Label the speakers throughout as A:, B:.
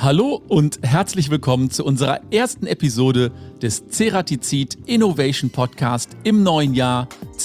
A: Hallo und herzlich willkommen zu unserer ersten Episode des Ceratizid Innovation Podcast im neuen Jahr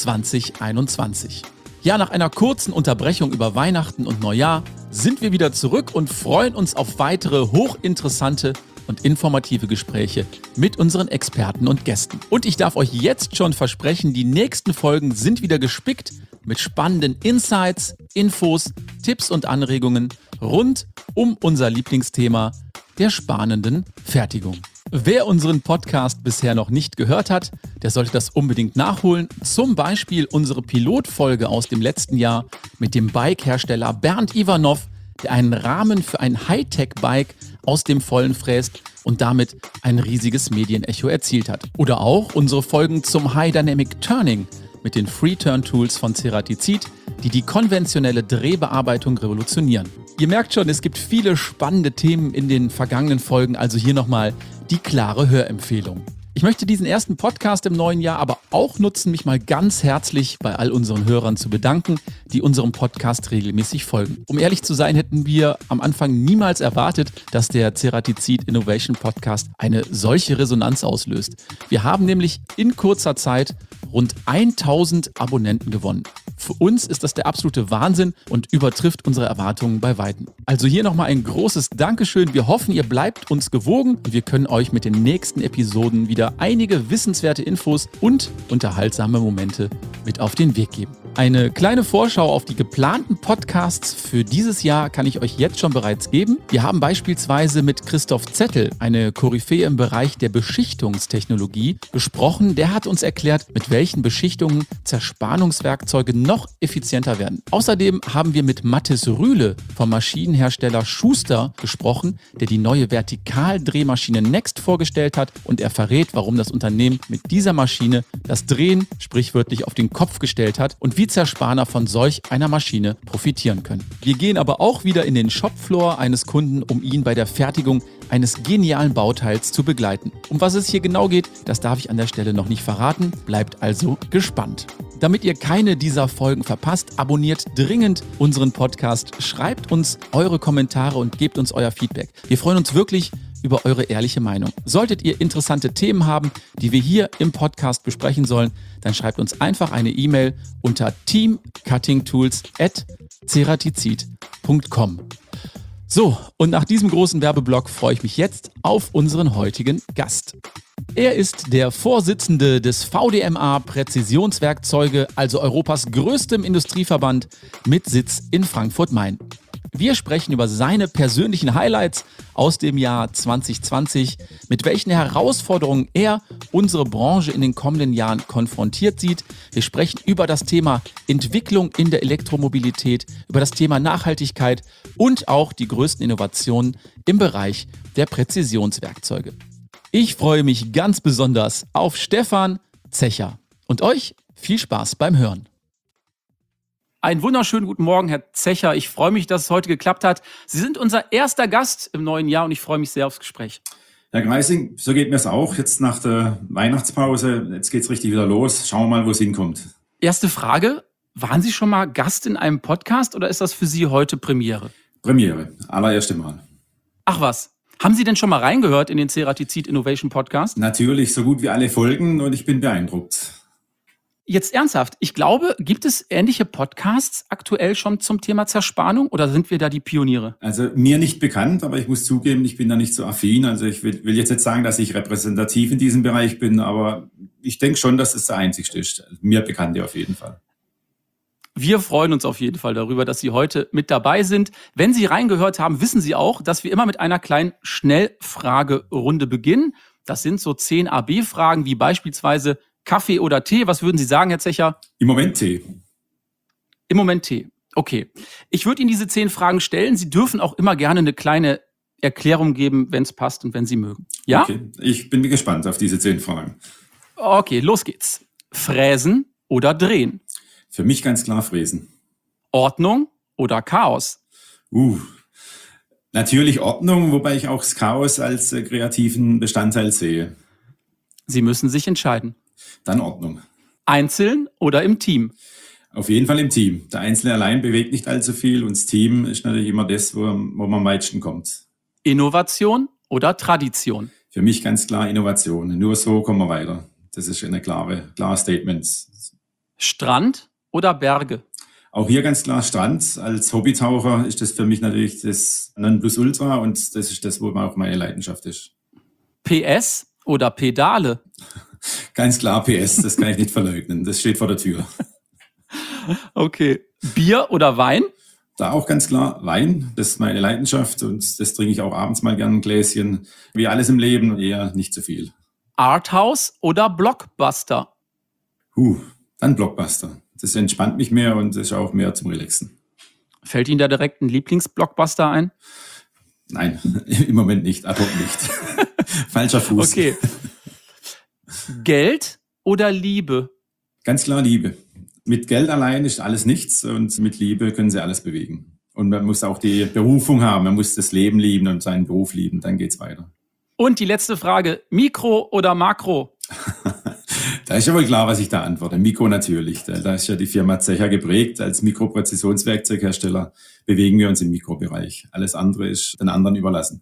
A: 2021. Ja, nach einer kurzen Unterbrechung über Weihnachten und Neujahr sind wir wieder zurück und freuen uns auf weitere hochinteressante und informative Gespräche mit unseren Experten und Gästen. Und ich darf euch jetzt schon versprechen, die nächsten Folgen sind wieder gespickt mit spannenden Insights, Infos, Tipps und Anregungen rund um unser Lieblingsthema der spanenden Fertigung. Wer unseren Podcast bisher noch nicht gehört hat, der sollte das unbedingt nachholen. Zum Beispiel unsere Pilotfolge aus dem letzten Jahr mit dem Bike-Hersteller Bernd Ivanov, der einen Rahmen für ein Hightech-Bike aus dem Vollen fräst und damit ein riesiges Medienecho erzielt hat. Oder auch unsere Folgen zum High Dynamic Turning mit den Free-Turn-Tools von Ceratizid, die die konventionelle Drehbearbeitung revolutionieren. Ihr merkt schon, es gibt viele spannende Themen in den vergangenen Folgen, also hier nochmal die klare Hörempfehlung. Ich möchte diesen ersten Podcast im neuen Jahr aber auch nutzen, mich mal ganz herzlich bei all unseren Hörern zu bedanken, die unserem Podcast regelmäßig folgen. Um ehrlich zu sein, hätten wir am Anfang niemals erwartet, dass der Ceratizid Innovation Podcast eine solche Resonanz auslöst. Wir haben nämlich in kurzer Zeit rund 1000 Abonnenten gewonnen. Für uns ist das der absolute Wahnsinn und übertrifft unsere Erwartungen bei weitem. Also hier nochmal ein großes Dankeschön. Wir hoffen, ihr bleibt uns gewogen und wir können euch mit den nächsten Episoden wieder einige wissenswerte Infos und unterhaltsame Momente mit auf den Weg geben. Eine kleine Vorschau auf die geplanten Podcasts für dieses Jahr kann ich euch jetzt schon bereits geben. Wir haben beispielsweise mit Christoph Zettel, eine Koryphäe im Bereich der Beschichtungstechnologie, gesprochen. Der hat uns erklärt, mit welchen Beschichtungen Zerspannungswerkzeuge noch effizienter werden. Außerdem haben wir mit Mathis Rühle vom Maschinenhersteller Schuster gesprochen, der die neue Vertikaldrehmaschine Next vorgestellt hat, und er verrät, warum das Unternehmen mit dieser Maschine das Drehen sprichwörtlich auf den Kopf gestellt hat und wie Zerspaner von solch einer Maschine profitieren können. Wir gehen aber auch wieder in den Shopfloor eines Kunden, um ihn bei der Fertigung eines genialen Bauteils zu begleiten. Um was es hier genau geht, das darf ich an der Stelle noch nicht verraten, bleibt also gespannt. Damit ihr keine dieser Folgen verpasst, abonniert dringend unseren Podcast, schreibt uns eure Kommentare und gebt uns euer Feedback. Wir freuen uns wirklich über eure ehrliche Meinung. Solltet ihr interessante Themen haben, die wir hier im Podcast besprechen sollen, dann schreibt uns einfach eine E-Mail unter teamcuttingtools@ceratizid.com. So, und nach diesem großen Werbeblock freue ich mich jetzt auf unseren heutigen Gast. Er ist der Vorsitzende des VDMA Präzisionswerkzeuge, also Europas größtem Industrieverband mit Sitz in Frankfurt-Main. Wir sprechen über seine persönlichen Highlights aus dem Jahr 2020, mit welchen Herausforderungen er unsere Branche in den kommenden Jahren konfrontiert sieht. Wir sprechen über das Thema Entwicklung in der Elektromobilität, über das Thema Nachhaltigkeit und auch die größten Innovationen im Bereich der Präzisionswerkzeuge. Ich freue mich ganz besonders auf Stefan Zecher und euch viel Spaß beim Hören. Einen wunderschönen guten Morgen, Herr Zecher. Ich freue mich, dass es heute geklappt hat. Sie sind unser erster Gast im neuen Jahr und ich freue mich sehr aufs Gespräch.
B: Herr Greising, so geht mir es auch. Jetzt nach der Weihnachtspause, jetzt geht es richtig wieder los. Schauen wir mal, wo es hinkommt.
A: Erste Frage, waren Sie schon mal Gast in einem Podcast oder ist das für Sie heute Premiere?
B: Premiere, allererste Mal.
A: Ach was, haben Sie denn schon mal reingehört in den Ceratizid Innovation Podcast?
B: Natürlich, so gut wie alle Folgen, und ich bin beeindruckt.
A: Jetzt ernsthaft, ich glaube, gibt es ähnliche Podcasts aktuell schon zum Thema Zerspannung oder sind wir da die Pioniere?
B: Also mir nicht bekannt, aber ich muss zugeben, ich bin da nicht so affin. Also ich will jetzt nicht sagen, dass ich repräsentativ in diesem Bereich bin, aber ich denke schon, dass es der einzigste ist. Also mir bekannte auf jeden Fall.
A: Wir freuen uns auf jeden Fall darüber, dass Sie heute mit dabei sind. Wenn Sie reingehört haben, wissen Sie auch, dass wir immer mit einer kleinen Schnellfragerunde beginnen. Das sind so 10 AB-Fragen, wie beispielsweise Kaffee oder Tee. Was würden Sie sagen, Herr Zecher?
B: Im Moment Tee.
A: Im Moment Tee. Okay. Ich würde Ihnen diese 10 Fragen stellen. Sie dürfen auch immer gerne eine kleine Erklärung geben, wenn es passt und wenn Sie mögen. Ja?
B: Okay, ich bin gespannt auf diese 10 Fragen.
A: Okay, los geht's. Fräsen oder drehen?
B: Für mich ganz klar Fräsen.
A: Ordnung oder Chaos?
B: Natürlich Ordnung, wobei ich auch das Chaos als kreativen Bestandteil sehe.
A: Sie müssen sich entscheiden.
B: Dann Ordnung.
A: Einzeln oder im Team?
B: Auf jeden Fall im Team. Der Einzelne allein bewegt nicht allzu viel und das Team ist natürlich immer das, wo man am weitesten kommt.
A: Innovation oder Tradition?
B: Für mich ganz klar Innovation. Nur so kommen wir weiter. Das ist eine klare Statement.
A: Strand oder Berge?
B: Auch hier ganz klar Strand. Als Hobbytaucher ist das für mich natürlich das Nonplusultra und das ist das, wo auch meine Leidenschaft ist.
A: PS oder Pedale?
B: Ganz klar PS, das kann ich nicht verleugnen. Das steht vor der Tür.
A: Okay. Bier oder Wein?
B: Da auch ganz klar Wein, das ist meine Leidenschaft und das trinke ich auch abends mal gern ein Gläschen. Wie alles im Leben, eher nicht zu viel.
A: Arthouse oder Blockbuster?
B: Dann Blockbuster. Das entspannt mich mehr und ist auch mehr zum Relaxen.
A: Fällt Ihnen da direkt ein Lieblingsblockbuster ein?
B: Nein, im Moment nicht, ad hoc nicht. Falscher Fuß.
A: Okay. Geld oder Liebe?
B: Ganz klar Liebe. Mit Geld allein ist alles nichts und mit Liebe können Sie alles bewegen. Und man muss auch die Berufung haben, man muss das Leben lieben und seinen Beruf lieben, dann geht's weiter.
A: Und die letzte Frage, Mikro oder Makro?
B: Da ist ja wohl klar, was ich da antworte. Mikro natürlich. Da ist ja die Firma Zecher geprägt. Als Mikropräzisionswerkzeughersteller bewegen wir uns im Mikrobereich. Alles andere ist den anderen überlassen.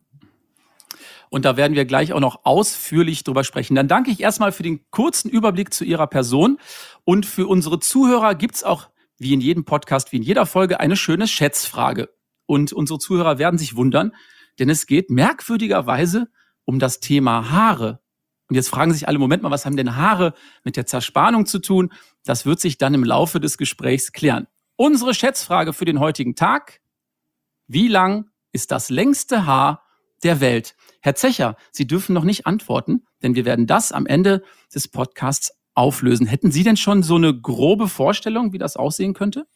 A: Und da werden wir gleich auch noch ausführlich drüber sprechen. Dann danke ich erstmal für den kurzen Überblick zu Ihrer Person. Und für unsere Zuhörer gibt's auch, wie in jedem Podcast, wie in jeder Folge, eine schöne Schätzfrage. Und unsere Zuhörer werden sich wundern, denn es geht merkwürdigerweise um das Thema Haare. Und jetzt fragen sich alle, Moment mal, was haben denn Haare mit der Zerspannung zu tun? Das wird sich dann im Laufe des Gesprächs klären. Unsere Schätzfrage für den heutigen Tag: Wie lang ist das längste Haar der Welt? Herr Zecher, Sie dürfen noch nicht antworten, denn wir werden das am Ende des Podcasts auflösen. Hätten Sie denn schon so eine grobe Vorstellung, wie das aussehen könnte?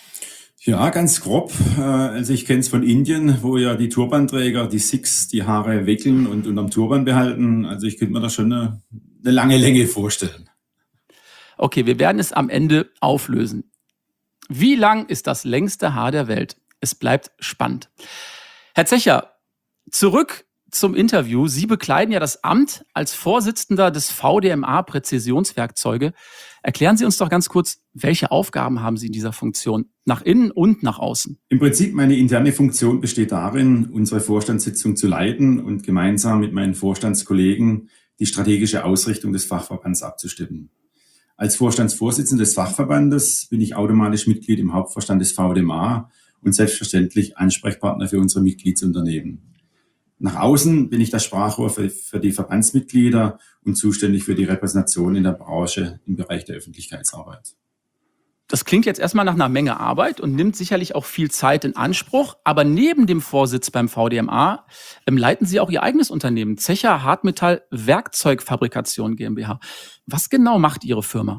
B: Ja, ganz grob. Also ich kenne es von Indien, wo ja die Turbanträger, die Sikhs, die Haare wickeln und unterm Turban behalten. Also ich könnte mir da schon eine lange Länge vorstellen.
A: Okay, wir werden es am Ende auflösen. Wie lang ist das längste Haar der Welt? Es bleibt spannend. Herr Zecher, zurück zum Interview. Sie bekleiden ja das Amt als Vorsitzender des VDMA Präzisionswerkzeuge. Erklären Sie uns doch ganz kurz, welche Aufgaben haben Sie in dieser Funktion, nach innen und nach außen?
B: Im Prinzip meine interne Funktion besteht darin, unsere Vorstandssitzung zu leiten und gemeinsam mit meinen Vorstandskollegen die strategische Ausrichtung des Fachverbands abzustimmen. Als Vorstandsvorsitzender des Fachverbandes bin ich automatisch Mitglied im Hauptvorstand des VDMA und selbstverständlich Ansprechpartner für unsere Mitgliedsunternehmen. Nach außen bin ich das Sprachrohr für die Verbandsmitglieder und zuständig für die Repräsentation in der Branche im Bereich der Öffentlichkeitsarbeit.
A: Das klingt jetzt erstmal nach einer Menge Arbeit und nimmt sicherlich auch viel Zeit in Anspruch. Aber neben dem Vorsitz beim VDMA leiten Sie auch Ihr eigenes Unternehmen, Zecher Hartmetall Werkzeugfabrikation GmbH. Was genau macht Ihre Firma?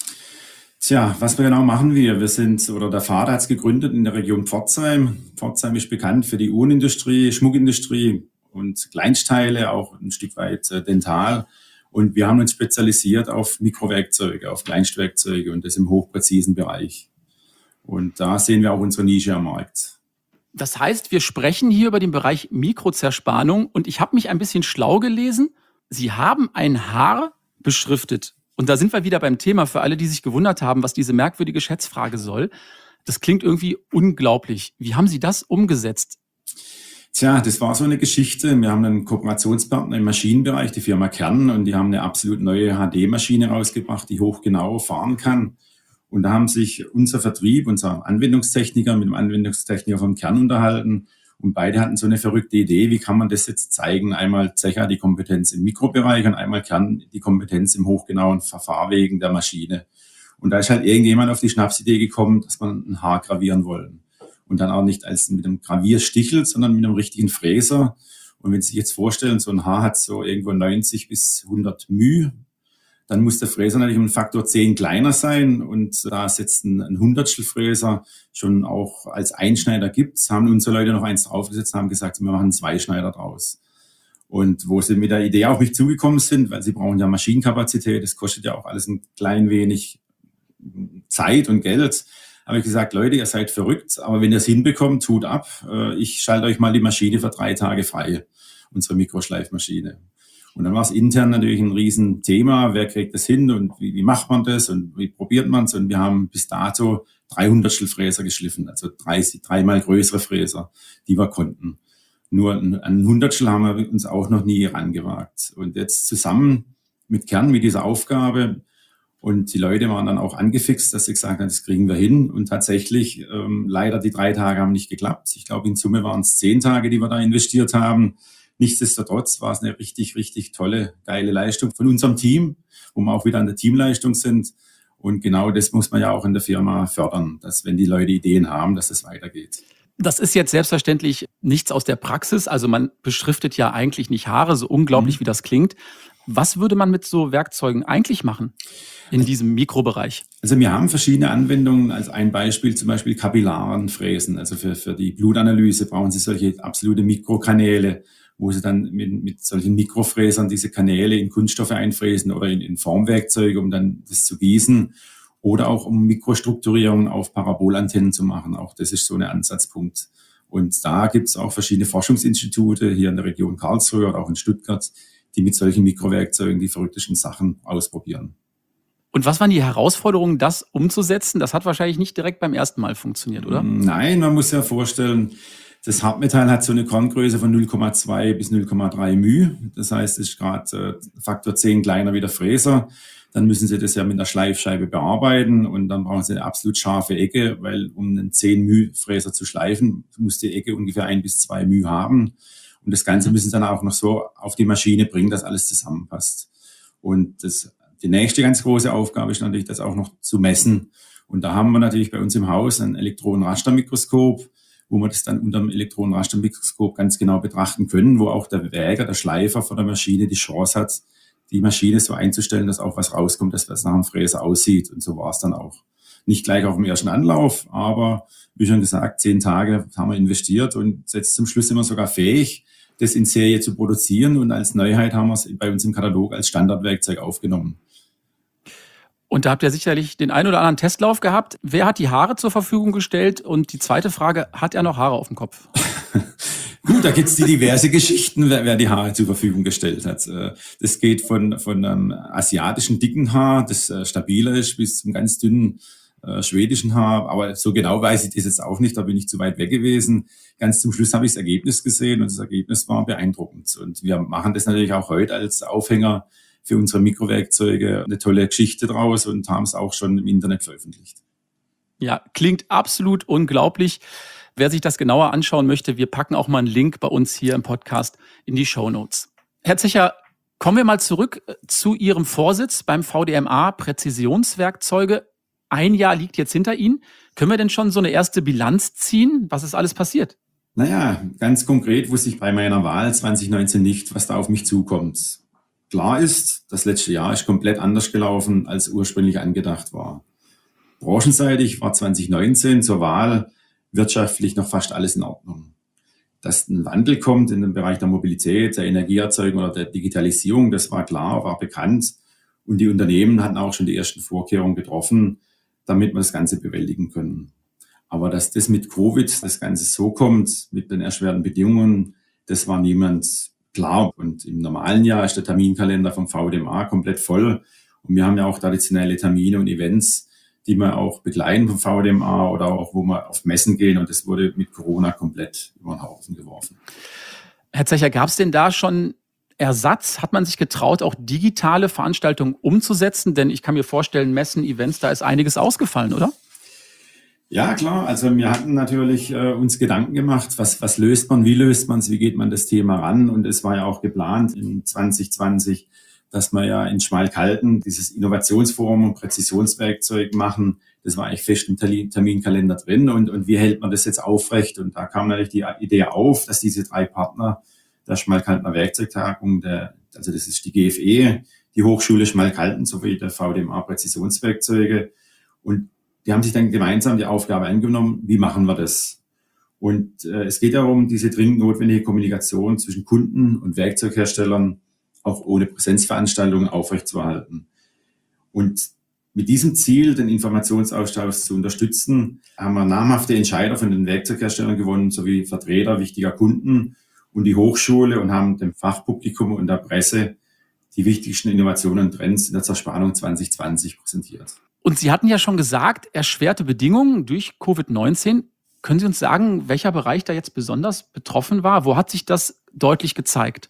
B: Tja, was genau machen wir? Der Vater hat es gegründet in der Region Pforzheim. Pforzheim ist bekannt für die Uhrenindustrie, Schmuckindustrie und Kleinstteile, auch ein Stück weit Dental. Und wir haben uns spezialisiert auf Mikrowerkzeuge, auf Kleinstwerkzeuge und das im hochpräzisen Bereich. Und da sehen wir auch unsere Nische am Markt.
A: Das heißt, wir sprechen hier über den Bereich Mikrozerspannung und ich habe mich ein bisschen schlau gelesen. Sie haben ein Haar beschriftet. Und da sind wir wieder beim Thema für alle, die sich gewundert haben, was diese merkwürdige Schätzfrage soll. Das klingt irgendwie unglaublich. Wie haben Sie das umgesetzt?
B: Tja, das war so eine Geschichte. Wir haben einen Kooperationspartner im Maschinenbereich, die Firma Kern, und die haben eine absolut neue HD-Maschine rausgebracht, die hochgenau fahren kann. Und da haben sich unser Vertrieb, unser Anwendungstechniker mit dem Anwendungstechniker vom Kern unterhalten. Und beide hatten so eine verrückte Idee, wie kann man das jetzt zeigen? Einmal Zecher die Kompetenz im Mikrobereich und einmal Kern die Kompetenz im hochgenauen Verfahrwegen der Maschine. Und da ist halt irgendjemand auf die Schnapsidee gekommen, dass man ein Haar gravieren wollen. Und dann auch nicht als mit einem Gravierstichel, sondern mit einem richtigen Fräser. Und wenn Sie sich jetzt vorstellen, so ein Haar hat so irgendwo 90 bis 100 μ, dann muss der Fräser natürlich um einen Faktor 10 kleiner sein. Und da es jetzt ein Hundertstelfräser schon auch als Einschneider gibt, haben unsere Leute noch eins draufgesetzt und haben gesagt, wir machen einen Zweischneider draus. Und wo sie mit der Idee auf mich zugekommen sind, weil sie brauchen ja Maschinenkapazität, das kostet ja auch alles ein klein wenig Zeit und Geld, habe ich gesagt, Leute, ihr seid verrückt, aber wenn ihr es hinbekommt, tut ab. Ich schalte euch mal die Maschine für 3 Tage frei, unsere Mikroschleifmaschine. Und dann war es intern natürlich ein Riesenthema. Wer kriegt das hin und wie macht man das und wie probiert man es? Und wir haben bis dato 300 Fräser geschliffen, also 3-mal größere Fräser, die wir konnten. Nur ein Hundertstel haben wir uns auch noch nie rangewagt. Und jetzt zusammen mit Kern, mit dieser Aufgabe, und die Leute waren dann auch angefixt, dass sie gesagt haben, das kriegen wir hin. Und tatsächlich, leider die 3 Tage haben nicht geklappt. Ich glaube, in Summe waren es 10 Tage, die wir da investiert haben. Nichtsdestotrotz war es eine richtig, richtig tolle, geile Leistung von unserem Team, wo wir auch wieder an der Teamleistung sind. Und genau das muss man ja auch in der Firma fördern, dass wenn die Leute Ideen haben, dass es weitergeht.
A: Das ist jetzt selbstverständlich nichts aus der Praxis. Also man beschriftet ja eigentlich nicht Haare, so unglaublich wie das klingt. Was würde man mit so Werkzeugen eigentlich machen in diesem Mikrobereich?
B: Also wir haben verschiedene Anwendungen. Als ein Beispiel zum Beispiel Kapillarenfräsen. Also für die Blutanalyse brauchen Sie solche absolute Mikrokanäle, wo Sie dann mit solchen Mikrofräsern diese Kanäle in Kunststoffe einfräsen oder in Formwerkzeuge, um dann das zu gießen. Oder auch um Mikrostrukturierung auf Parabolantennen zu machen. Auch das ist so ein Ansatzpunkt. Und da gibt es auch verschiedene Forschungsinstitute hier in der Region Karlsruhe oder auch in Stuttgart, die mit solchen Mikrowerkzeugen die verrücktesten Sachen ausprobieren.
A: Und was waren die Herausforderungen, das umzusetzen? Das hat wahrscheinlich nicht direkt beim ersten Mal funktioniert, oder?
B: Nein, man muss ja vorstellen, das Hartmetall hat so eine Korngröße von 0,2 bis 0,3 μ. Das heißt, es ist gerade Faktor 10 kleiner wie der Fräser. Dann müssen Sie das ja mit einer Schleifscheibe bearbeiten und dann brauchen Sie eine absolut scharfe Ecke, weil um einen 10 μ Fräser zu schleifen, muss die Ecke ungefähr 1 bis 2 μ haben. Und das Ganze müssen Sie dann auch noch so auf die Maschine bringen, dass alles zusammenpasst. Und die nächste ganz große Aufgabe ist natürlich, das auch noch zu messen. Und da haben wir natürlich bei uns im Haus ein Elektronenrastermikroskop, wo wir das dann unter dem Elektronenrastermikroskop ganz genau betrachten können, wo auch der Wäger, der Schleifer von der Maschine die Chance hat, die Maschine so einzustellen, dass auch was rauskommt, dass was nach dem Fräser aussieht. Und so war es dann auch. Nicht gleich auf dem ersten Anlauf, aber wie schon gesagt, 10 Tage haben wir investiert und jetzt zum Schluss sind wir sogar fähig, das in Serie zu produzieren. Und als Neuheit haben wir es bei uns im Katalog als Standardwerkzeug aufgenommen.
A: Und da habt ihr sicherlich den einen oder anderen Testlauf gehabt. Wer hat die Haare zur Verfügung gestellt? Und die zweite Frage, hat er noch Haare auf dem Kopf?
B: Gut, da gibt's die diverse Geschichten, wer die Haare zur Verfügung gestellt hat. Das geht von einem asiatischen dicken Haar, das stabiler ist, bis zum ganz dünnen schwedischen Haar. Aber so genau weiß ich das jetzt auch nicht, da bin ich zu weit weg gewesen. Ganz zum Schluss habe ich das Ergebnis gesehen und das Ergebnis war beeindruckend. Und wir machen das natürlich auch heute als Aufhänger für unsere Mikrowerkzeuge eine tolle Geschichte draus und haben es auch schon im Internet veröffentlicht.
A: Ja, klingt absolut unglaublich. Wer sich das genauer anschauen möchte, wir packen auch mal einen Link bei uns hier im Podcast in die Shownotes. Herr Zecher, kommen wir mal zurück zu Ihrem Vorsitz beim VDMA Präzisionswerkzeuge. 1 Jahr liegt jetzt hinter Ihnen. Können wir denn schon so eine erste Bilanz ziehen? Was ist alles passiert?
B: Naja, ganz konkret wusste ich bei meiner Wahl 2019 nicht, was da auf mich zukommt. Klar ist, das letzte Jahr ist komplett anders gelaufen, als ursprünglich angedacht war. Branchenseitig war 2019 zur Wahl wirtschaftlich noch fast alles in Ordnung. Dass ein Wandel kommt in den Bereich der Mobilität, der Energieerzeugung oder der Digitalisierung, das war klar, war bekannt. Und die Unternehmen hatten auch schon die ersten Vorkehrungen getroffen, damit wir das Ganze bewältigen können. Aber dass das mit Covid, das Ganze so kommt, mit den erschwerten Bedingungen, das war niemand klar. Und im normalen Jahr ist der Terminkalender vom VDMA komplett voll. Und wir haben ja auch traditionelle Termine und Events, die wir auch begleiten vom VDMA oder auch, wo wir auf Messen gehen. Und das wurde mit Corona komplett über den Haufen geworfen.
A: Herr Zecher, gab es denn da schon Ersatz? Hat man sich getraut, auch digitale Veranstaltungen umzusetzen? Denn ich kann mir vorstellen, Messen, Events, da ist einiges ausgefallen, oder?
B: Ja, klar. Also wir hatten natürlich uns Gedanken gemacht, was löst man, wie löst man es, wie geht man das Thema ran? Und es war ja auch geplant in 2020, dass wir ja in Schmalkalden dieses Innovationsforum und Präzisionswerkzeug machen. Das war eigentlich fest im Terminkalender drin. Und wie hält man das jetzt aufrecht? Und da kam natürlich die Idee auf, dass diese 3 Partner der Schmalkaldener Werkzeugtagung, also das ist die GFE, die Hochschule Schmalkalden sowie der VDMA Präzisionswerkzeuge. Und die haben sich dann gemeinsam die Aufgabe angenommen, wie machen wir das? Und es geht darum, diese dringend notwendige Kommunikation zwischen Kunden und Werkzeugherstellern auch ohne Präsenzveranstaltungen aufrechtzuerhalten. Und mit diesem Ziel, den Informationsaustausch zu unterstützen, haben wir namhafte Entscheider von den Werkzeugherstellern gewonnen, sowie Vertreter wichtiger Kunden und die Hochschule und haben dem Fachpublikum und der Presse die wichtigsten Innovationen und Trends in der Zerspannung 2020 präsentiert.
A: Und Sie hatten ja schon gesagt, erschwerte Bedingungen durch Covid-19. Können Sie uns sagen, welcher Bereich da jetzt besonders betroffen war? Wo hat sich das deutlich gezeigt?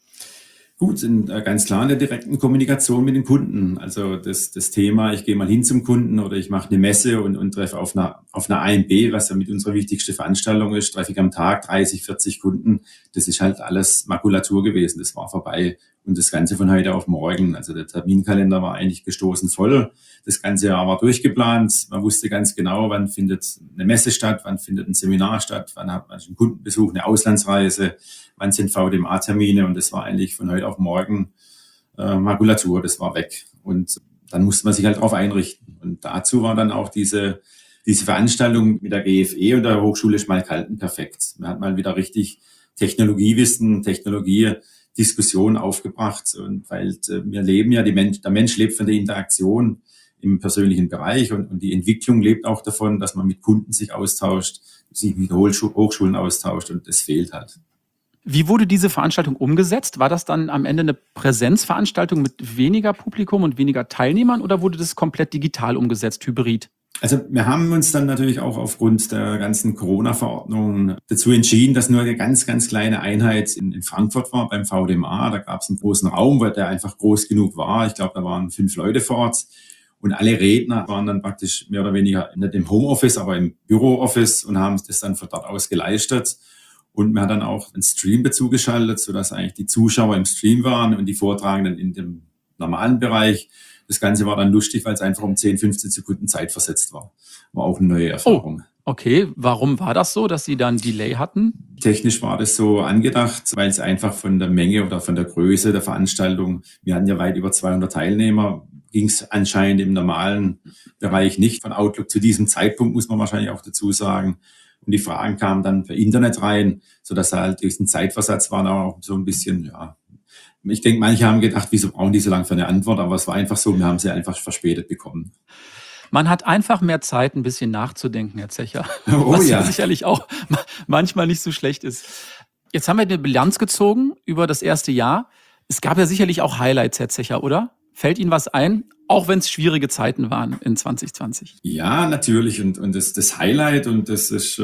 B: Gut, sind ganz klar in der direkten Kommunikation mit den Kunden. Also das Thema, ich gehe mal hin zum Kunden oder ich mache eine Messe und treffe auf einer AMB, was ja mit unserer wichtigste Veranstaltung ist, treffe ich am Tag 30, 40 Kunden. Das ist halt alles Makulatur gewesen, das war vorbei. Und das Ganze von heute auf morgen. Also der Terminkalender war eigentlich gestoßen voll. Das ganze Jahr war durchgeplant. Man wusste ganz genau, wann findet eine Messe statt, wann findet ein Seminar statt, wann hat man einen Kundenbesuch, eine Auslandsreise, wann sind VDMA-Termine. Und das war eigentlich von heute auf morgen Makulatur, das war weg. Und dann musste man sich halt darauf einrichten. Und dazu war dann auch diese Veranstaltung mit der GFE und der Hochschule Schmalkalden perfekt. Man hat mal wieder richtig Technologiewissen, Diskussion aufgebracht. Und weil wir leben ja, der Mensch lebt von der Interaktion im persönlichen Bereich und die Entwicklung lebt auch davon, dass man mit Kunden sich austauscht, sich mit Hochschulen austauscht und das fehlt halt.
A: Wie wurde diese Veranstaltung umgesetzt? War das dann am Ende eine Präsenzveranstaltung mit weniger Publikum und weniger Teilnehmern oder wurde das komplett digital umgesetzt, hybrid?
B: Also wir haben uns dann natürlich auch aufgrund der ganzen Corona-Verordnung dazu entschieden, dass nur eine ganz, ganz kleine Einheit in Frankfurt war beim VDMA. Da gab es einen großen Raum, weil der einfach groß genug war. Ich glaube, da waren 5 Leute vor Ort. Und alle Redner waren dann praktisch mehr oder weniger nicht im Homeoffice, aber im Bürooffice und haben das dann von dort aus geleistet. Und man hat dann auch einen Stream dazu geschaltet, sodass eigentlich die Zuschauer im Stream waren und die Vortragenden in dem normalen Bereich. Das Ganze war dann lustig, weil es einfach um 10, 15 Sekunden Zeit versetzt war. War auch eine neue Erfahrung.
A: Oh, okay. Warum war das so, dass Sie dann Delay hatten?
B: Technisch war das so angedacht, weil es einfach von der Menge oder von der Größe der Veranstaltung, wir hatten ja weit über 200 Teilnehmer, ging es anscheinend im normalen Bereich nicht. Von Outlook zu diesem Zeitpunkt, muss man wahrscheinlich auch dazu sagen. Und die Fragen kamen dann per Internet rein, sodass halt durch den Zeitversatz waren auch so ein bisschen, ja. Ich denke, manche haben gedacht, wieso brauchen die so lange für eine Antwort? Aber es war einfach so, wir haben sie einfach verspätet bekommen.
A: Man hat einfach mehr Zeit, ein bisschen nachzudenken, Herr Zecher.
B: Oh,
A: was
B: ja.
A: Sicherlich auch manchmal nicht so schlecht ist. Jetzt haben wir eine Bilanz gezogen über das erste Jahr. Es gab ja sicherlich auch Highlights, Herr Zecher, oder? Fällt Ihnen was ein, auch wenn es schwierige Zeiten waren in 2020?
B: Ja, natürlich. Und das Highlight, und das ist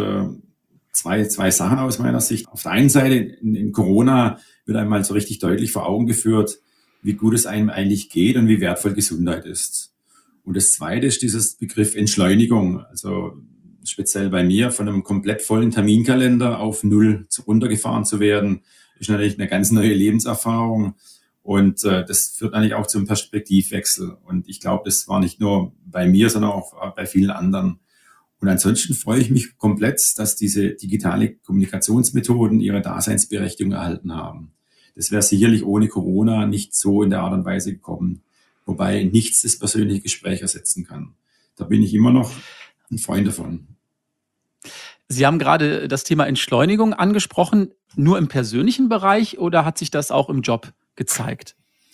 B: zwei Sachen aus meiner Sicht. Auf der einen Seite in Corona wird einmal so richtig deutlich vor Augen geführt, wie gut es einem eigentlich geht und wie wertvoll Gesundheit ist. Und das Zweite ist dieses Begriff Entschleunigung. Also speziell bei mir, von einem komplett vollen Terminkalender auf 0 runtergefahren zu werden, ist natürlich eine ganz neue Lebenserfahrung. Und das führt eigentlich auch zum Perspektivwechsel. Und ich glaube, das war nicht nur bei mir, sondern auch bei vielen anderen. Und ansonsten freue ich mich komplett, dass diese digitale Kommunikationsmethoden ihre Daseinsberechtigung erhalten haben. Das wäre sicherlich ohne Corona nicht so in der Art und Weise gekommen, wobei nichts das persönliche Gespräch ersetzen kann. Da bin ich immer noch ein Freund davon.
A: Sie haben gerade das Thema Entschleunigung angesprochen. Nur im persönlichen Bereich oder hat sich das auch im Job gezeigt?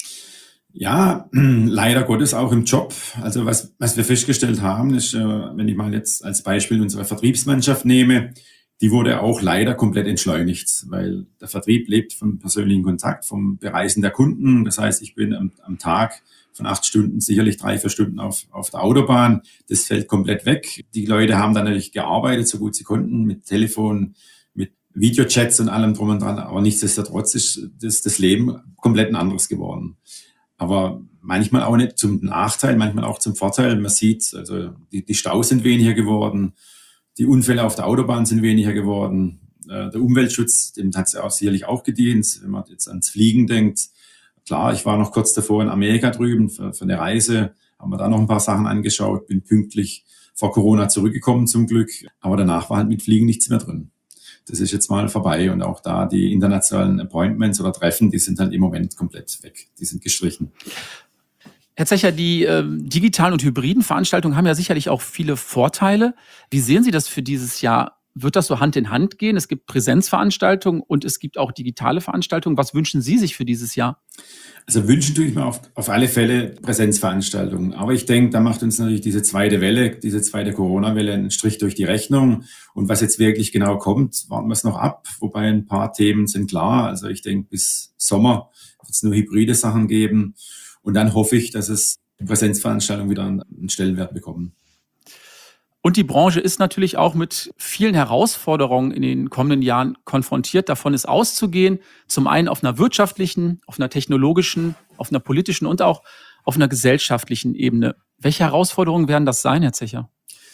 B: Ja, leider Gottes auch im Job. Also was wir festgestellt haben, ist, wenn ich mal jetzt als Beispiel unsere Vertriebsmannschaft nehme, die wurde auch leider komplett entschleunigt, weil der Vertrieb lebt vom persönlichen Kontakt, vom Bereisen der Kunden. Das heißt, ich bin am Tag von 8 Stunden sicherlich 3, 4 Stunden auf der Autobahn. Das fällt komplett weg. Die Leute haben dann natürlich gearbeitet, so gut sie konnten, mit Telefon, mit Videochats und allem drum und dran. Aber nichtsdestotrotz ist das Leben komplett ein anderes geworden. Aber manchmal auch nicht zum Nachteil, manchmal auch zum Vorteil. Man sieht, also die Staus sind weniger geworden, die Unfälle auf der Autobahn sind weniger geworden. Der Umweltschutz, dem hat es auch sicherlich auch gedient, wenn man jetzt ans Fliegen denkt. Klar, ich war noch kurz davor in Amerika drüben für eine Reise, haben wir da noch ein paar Sachen angeschaut, bin pünktlich vor Corona zurückgekommen zum Glück, aber danach war halt mit Fliegen nichts mehr drin. Das ist jetzt mal vorbei und auch da die internationalen Appointments oder Treffen, die sind halt im Moment komplett weg. Die sind gestrichen.
A: Herr Zecher, die digitalen und hybriden Veranstaltungen haben ja sicherlich auch viele Vorteile. Wie sehen Sie das für dieses Jahr? Wird das so Hand in Hand gehen? Es gibt Präsenzveranstaltungen und es gibt auch digitale Veranstaltungen. Was wünschen Sie sich für dieses Jahr?
B: Also wünschen tue ich mir auf alle Fälle Präsenzveranstaltungen. Aber ich denke, da macht uns natürlich diese zweite Welle, diese zweite Corona-Welle einen Strich durch die Rechnung. Und was jetzt wirklich genau kommt, warten wir es noch ab. Wobei ein paar Themen sind klar. Also ich denke, bis Sommer wird es nur hybride Sachen geben. Und dann hoffe ich, dass es Präsenzveranstaltungen wieder einen Stellenwert bekommen.
A: Und die Branche ist natürlich auch mit vielen Herausforderungen in den kommenden Jahren konfrontiert. Davon ist auszugehen, zum einen auf einer wirtschaftlichen, auf einer technologischen, auf einer politischen und auch auf einer gesellschaftlichen Ebene. Welche Herausforderungen werden das sein, Herr Zecher?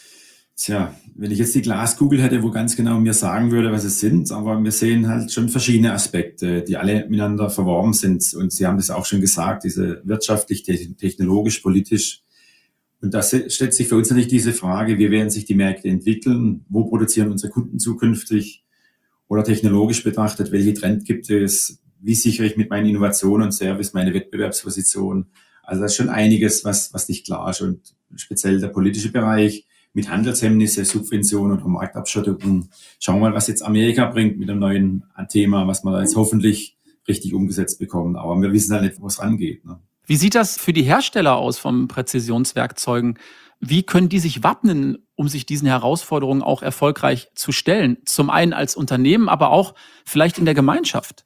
B: Tja, wenn ich jetzt die Glaskugel hätte, wo ganz genau mir sagen würde, was es sind, aber wir sehen halt schon verschiedene Aspekte, die alle miteinander verworben sind. Und Sie haben das auch schon gesagt, diese wirtschaftlich, technologisch, politisch. Und da stellt sich für uns natürlich diese Frage, wie werden sich die Märkte entwickeln? Wo produzieren unsere Kunden zukünftig? Oder technologisch betrachtet, welche Trend gibt es? Wie sichere ich mit meinen Innovationen und Service meine Wettbewerbsposition? Also das ist schon einiges, was nicht klar ist. Und speziell der politische Bereich mit Handelshemmnisse, Subventionen oder Marktabschottung. Schauen wir mal, was jetzt Amerika bringt mit einem neuen Thema, was wir da jetzt hoffentlich richtig umgesetzt bekommen. Aber wir wissen halt nicht, wo es rangeht. Ne?
A: Wie sieht das für die Hersteller aus von Präzisionswerkzeugen? Wie können die sich wappnen, um sich diesen Herausforderungen auch erfolgreich zu stellen? Zum einen als Unternehmen, aber auch vielleicht in der Gemeinschaft.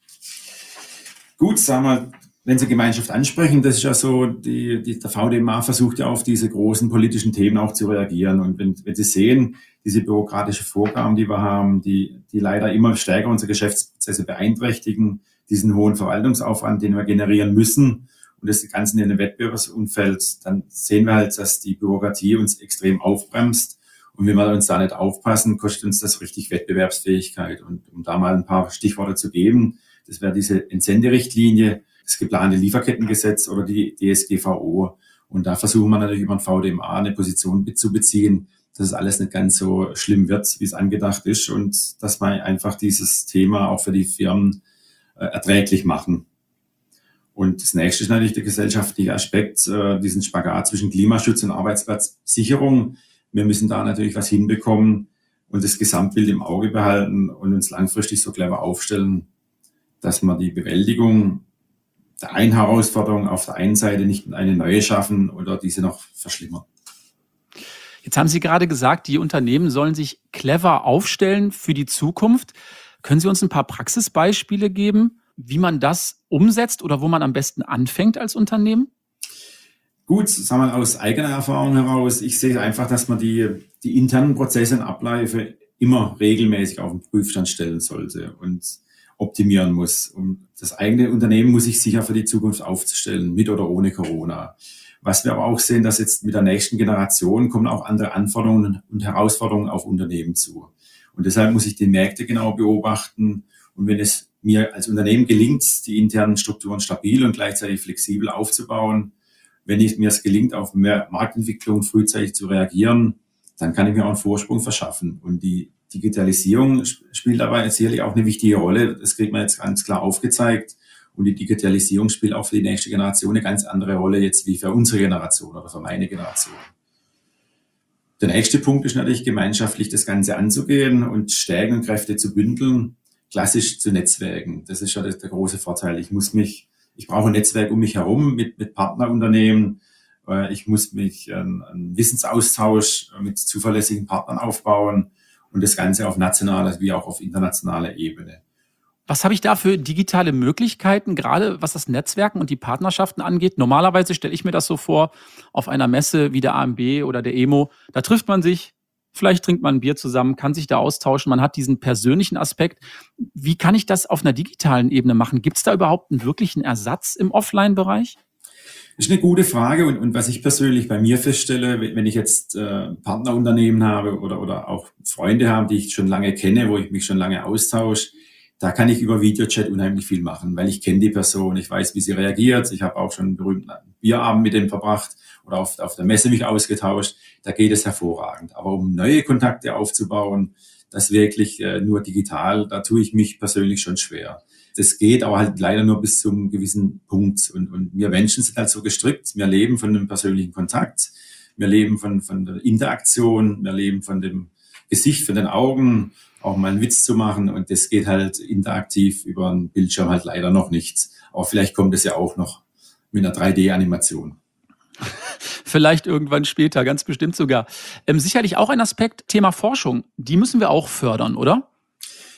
B: Gut, sagen wir, wenn Sie Gemeinschaft ansprechen, das ist ja so, der VDMA versucht ja auf diese großen politischen Themen auch zu reagieren. Und wenn Sie sehen, diese bürokratischen Vorgaben, die wir haben, die leider immer stärker unsere Geschäftsprozesse beeinträchtigen, diesen hohen Verwaltungsaufwand, den wir generieren müssen, und das Ganze in einem Wettbewerbsumfeld, dann sehen wir halt, dass die Bürokratie uns extrem aufbremst. Und wenn wir uns da nicht aufpassen, kostet uns das richtig Wettbewerbsfähigkeit. Und um da mal ein paar Stichworte zu geben, das wäre diese Entsenderichtlinie, das geplante Lieferkettengesetz oder die DSGVO. Und da versuchen wir natürlich über den VDMA eine Position zu beziehen, dass es alles nicht ganz so schlimm wird, wie es angedacht ist, und dass wir einfach dieses Thema auch für die Firmen erträglich machen. Und das nächste ist natürlich der gesellschaftliche Aspekt, diesen Spagat zwischen Klimaschutz und Arbeitsplatzsicherung. Wir müssen da natürlich was hinbekommen und das Gesamtbild im Auge behalten und uns langfristig so clever aufstellen, dass wir die Bewältigung der einen Herausforderung auf der einen Seite nicht eine neue schaffen oder diese noch verschlimmern.
A: Jetzt haben Sie gerade gesagt, die Unternehmen sollen sich clever aufstellen für die Zukunft. Können Sie uns ein paar Praxisbeispiele geben, wie man das umsetzt oder wo man am besten anfängt als Unternehmen?
B: Gut, sagen wir aus eigener Erfahrung heraus, ich sehe einfach, dass man die internen Prozesse und Abläufe immer regelmäßig auf den Prüfstand stellen sollte und optimieren muss. Und das eigene Unternehmen muss sich sicher für die Zukunft aufzustellen, mit oder ohne Corona. Was wir aber auch sehen, dass jetzt mit der nächsten Generation kommen auch andere Anforderungen und Herausforderungen auf Unternehmen zu. Und deshalb muss ich die Märkte genau beobachten. Und wenn es mir als Unternehmen gelingt, die internen Strukturen stabil und gleichzeitig flexibel aufzubauen, wenn mir es gelingt, auf mehr Marktentwicklung frühzeitig zu reagieren, dann kann ich mir auch einen Vorsprung verschaffen. Und die Digitalisierung spielt dabei sicherlich auch eine wichtige Rolle. Das kriegt man jetzt ganz klar aufgezeigt. Und die Digitalisierung spielt auch für die nächste Generation eine ganz andere Rolle jetzt wie für unsere Generation oder für meine Generation. Der nächste Punkt ist natürlich, gemeinschaftlich das Ganze anzugehen und Stärken und Kräfte zu bündeln, klassisch zu netzwerken. Das ist ja der große Vorteil. Ich brauche ein Netzwerk um mich herum mit Partnerunternehmen. Ich muss mich einen Wissensaustausch mit zuverlässigen Partnern aufbauen und das Ganze auf nationaler wie auch auf internationaler Ebene.
A: Was habe ich da für digitale Möglichkeiten, gerade was das Netzwerken und die Partnerschaften angeht? Normalerweise stelle ich mir das so vor, auf einer Messe wie der AMB oder der EMO, da trifft man sich, vielleicht trinkt man ein Bier zusammen, kann sich da austauschen, man hat diesen persönlichen Aspekt. Wie kann ich das auf einer digitalen Ebene machen? Gibt es da überhaupt einen wirklichen Ersatz im Offline-Bereich?
B: Das ist eine gute Frage und was ich persönlich bei mir feststelle, wenn ich jetzt Partnerunternehmen habe oder auch Freunde habe, die ich schon lange kenne, wo ich mich schon lange austausche, da kann ich über Videochat unheimlich viel machen, weil ich kenne die Person, ich weiß, wie sie reagiert. Ich habe auch schon einen berühmten Bierabend mit dem verbracht oder auf der Messe mich ausgetauscht. Da geht es hervorragend. Aber um neue Kontakte aufzubauen, das wirklich nur digital, da tue ich mich persönlich schon schwer. Das geht aber halt leider nur bis zu einem gewissen Punkt. Und wir Menschen sind halt so gestrickt. Wir leben von dem persönlichen Kontakt. Wir leben von der Interaktion. Wir leben von dem Gesicht, von den Augen, auch mal einen Witz zu machen. Und das geht halt interaktiv über einen Bildschirm halt leider noch nicht. Aber vielleicht kommt es ja auch noch mit einer 3D-Animation.
A: Vielleicht irgendwann später, ganz bestimmt sogar. Sicherlich auch ein Aspekt, Thema Forschung. Die müssen wir auch fördern, oder?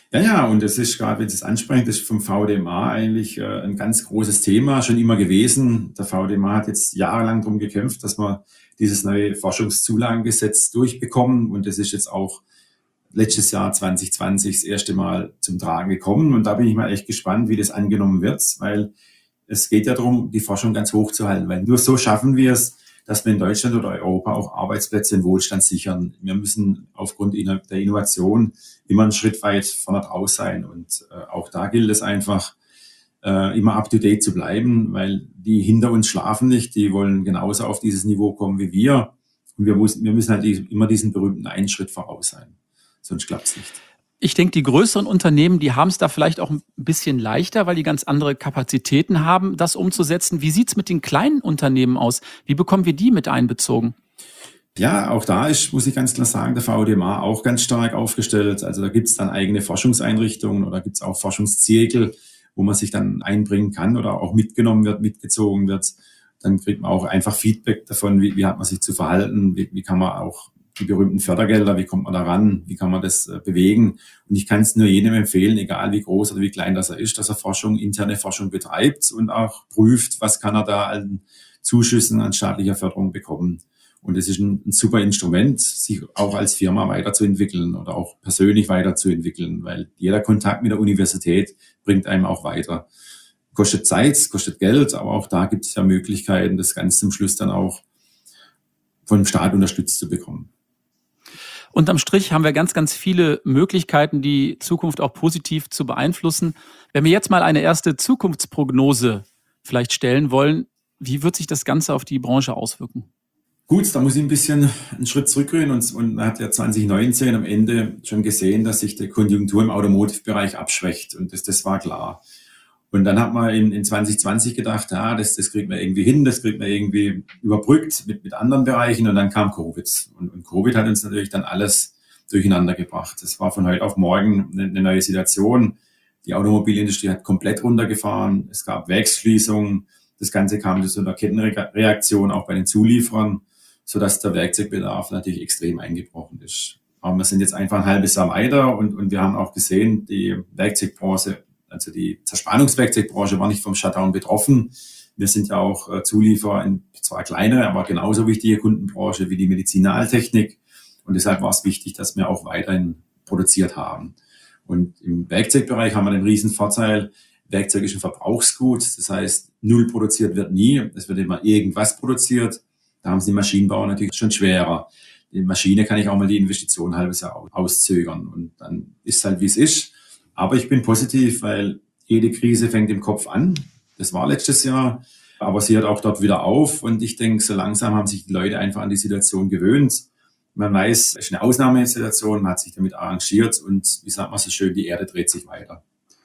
B: Ja, und das ist gerade, wenn Sie es ansprechen, das ist vom VDMA eigentlich ein ganz großes Thema, schon immer gewesen. Der VDMA hat jetzt jahrelang darum gekämpft, dass wir dieses neue Forschungszulagengesetz durchbekommen. Und das ist jetzt auch letztes Jahr 2020 das erste Mal zum Tragen gekommen. Und da bin ich mal echt gespannt, wie das angenommen wird, weil es geht ja darum, die Forschung ganz hoch zu halten, weil nur so schaffen wir es, dass wir in Deutschland oder Europa auch Arbeitsplätze und Wohlstand sichern. Wir müssen aufgrund der Innovation immer einen Schritt weit vorne draus sein. Und auch da gilt es einfach, immer up-to-date zu bleiben, weil die hinter uns schlafen nicht, die wollen genauso auf dieses Niveau kommen wie wir. Und wir müssen halt immer diesen berühmten einen Schritt voraus sein. Sonst klappt es nicht.
A: Ich denke, die größeren Unternehmen, die haben es da vielleicht auch ein bisschen leichter, weil die ganz andere Kapazitäten haben, das umzusetzen. Wie sieht's mit den kleinen Unternehmen aus? Wie bekommen wir die mit einbezogen?
B: Ja, auch da ist, muss ich ganz klar sagen, der VDMA auch ganz stark aufgestellt. Also da gibt's dann eigene Forschungseinrichtungen oder gibt's auch Forschungszirkel, wo man sich dann einbringen kann oder auch mitgenommen wird, mitgezogen wird. Dann kriegt man auch einfach Feedback davon, wie hat man sich zu verhalten, wie kann man auch die berühmten Fördergelder, wie kommt man da ran, wie kann man das bewegen. Und ich kann es nur jedem empfehlen, egal wie groß oder wie klein das er ist, dass er interne Forschung betreibt und auch prüft, was kann er da an Zuschüssen, an staatlicher Förderung bekommen. Und es ist ein super Instrument, sich auch als Firma weiterzuentwickeln oder auch persönlich weiterzuentwickeln, weil jeder Kontakt mit der Universität bringt einem auch weiter. Kostet Zeit, kostet Geld, aber auch da gibt es ja Möglichkeiten, das ganz zum Schluss dann auch vom Staat unterstützt zu bekommen.
A: Unterm Strich haben wir ganz, ganz viele Möglichkeiten, die Zukunft auch positiv zu beeinflussen. Wenn wir jetzt mal eine erste Zukunftsprognose vielleicht stellen wollen, wie wird sich das Ganze auf die Branche auswirken?
B: Gut, da muss ich ein bisschen einen Schritt zurückgehen und man hat ja 2019 am Ende schon gesehen, dass sich die Konjunktur im Automotive-Bereich abschwächt und das war klar. Und dann hat man in 2020 gedacht, ja, das kriegt man irgendwie hin, das kriegt man irgendwie überbrückt mit anderen Bereichen und dann kam Covid. Und Covid hat uns natürlich dann alles durcheinander gebracht. Es war von heute auf morgen eine neue Situation. Die Automobilindustrie hat komplett runtergefahren, es gab Werksschließungen, das Ganze kam zu einer Kettenreaktion auch bei den Zulieferern, sodass der Werkzeugbedarf natürlich extrem eingebrochen ist. Aber wir sind jetzt einfach ein halbes Jahr weiter und wir haben auch gesehen, die Werkzeugbranche, also die Zerspannungswerkzeugbranche war nicht vom Shutdown betroffen. Wir sind ja auch Zulieferer in zwar kleinere, aber genauso wichtige Kundenbranche wie die Medizinaltechnik. Und deshalb war es wichtig, dass wir auch weiterhin produziert haben. Und im Werkzeugbereich haben wir den riesen Vorteil, Werkzeug ist ein Verbrauchsgut. Das heißt, null produziert wird nie. Es wird immer irgendwas produziert. Da haben sie die Maschinenbauer natürlich schon schwerer. Die Maschine kann ich auch mal die Investition ein halbes Jahr auszögern. Und dann ist es halt, wie es ist. Aber ich bin positiv, weil jede Krise fängt im Kopf an. Das war letztes Jahr, aber sie hört auch dort wieder auf. Und ich denke, so langsam haben sich die Leute einfach an die Situation gewöhnt. Man weiß, es ist eine Ausnahmesituation, man hat sich damit arrangiert und wie sagt man so schön, die Erde dreht sich weiter.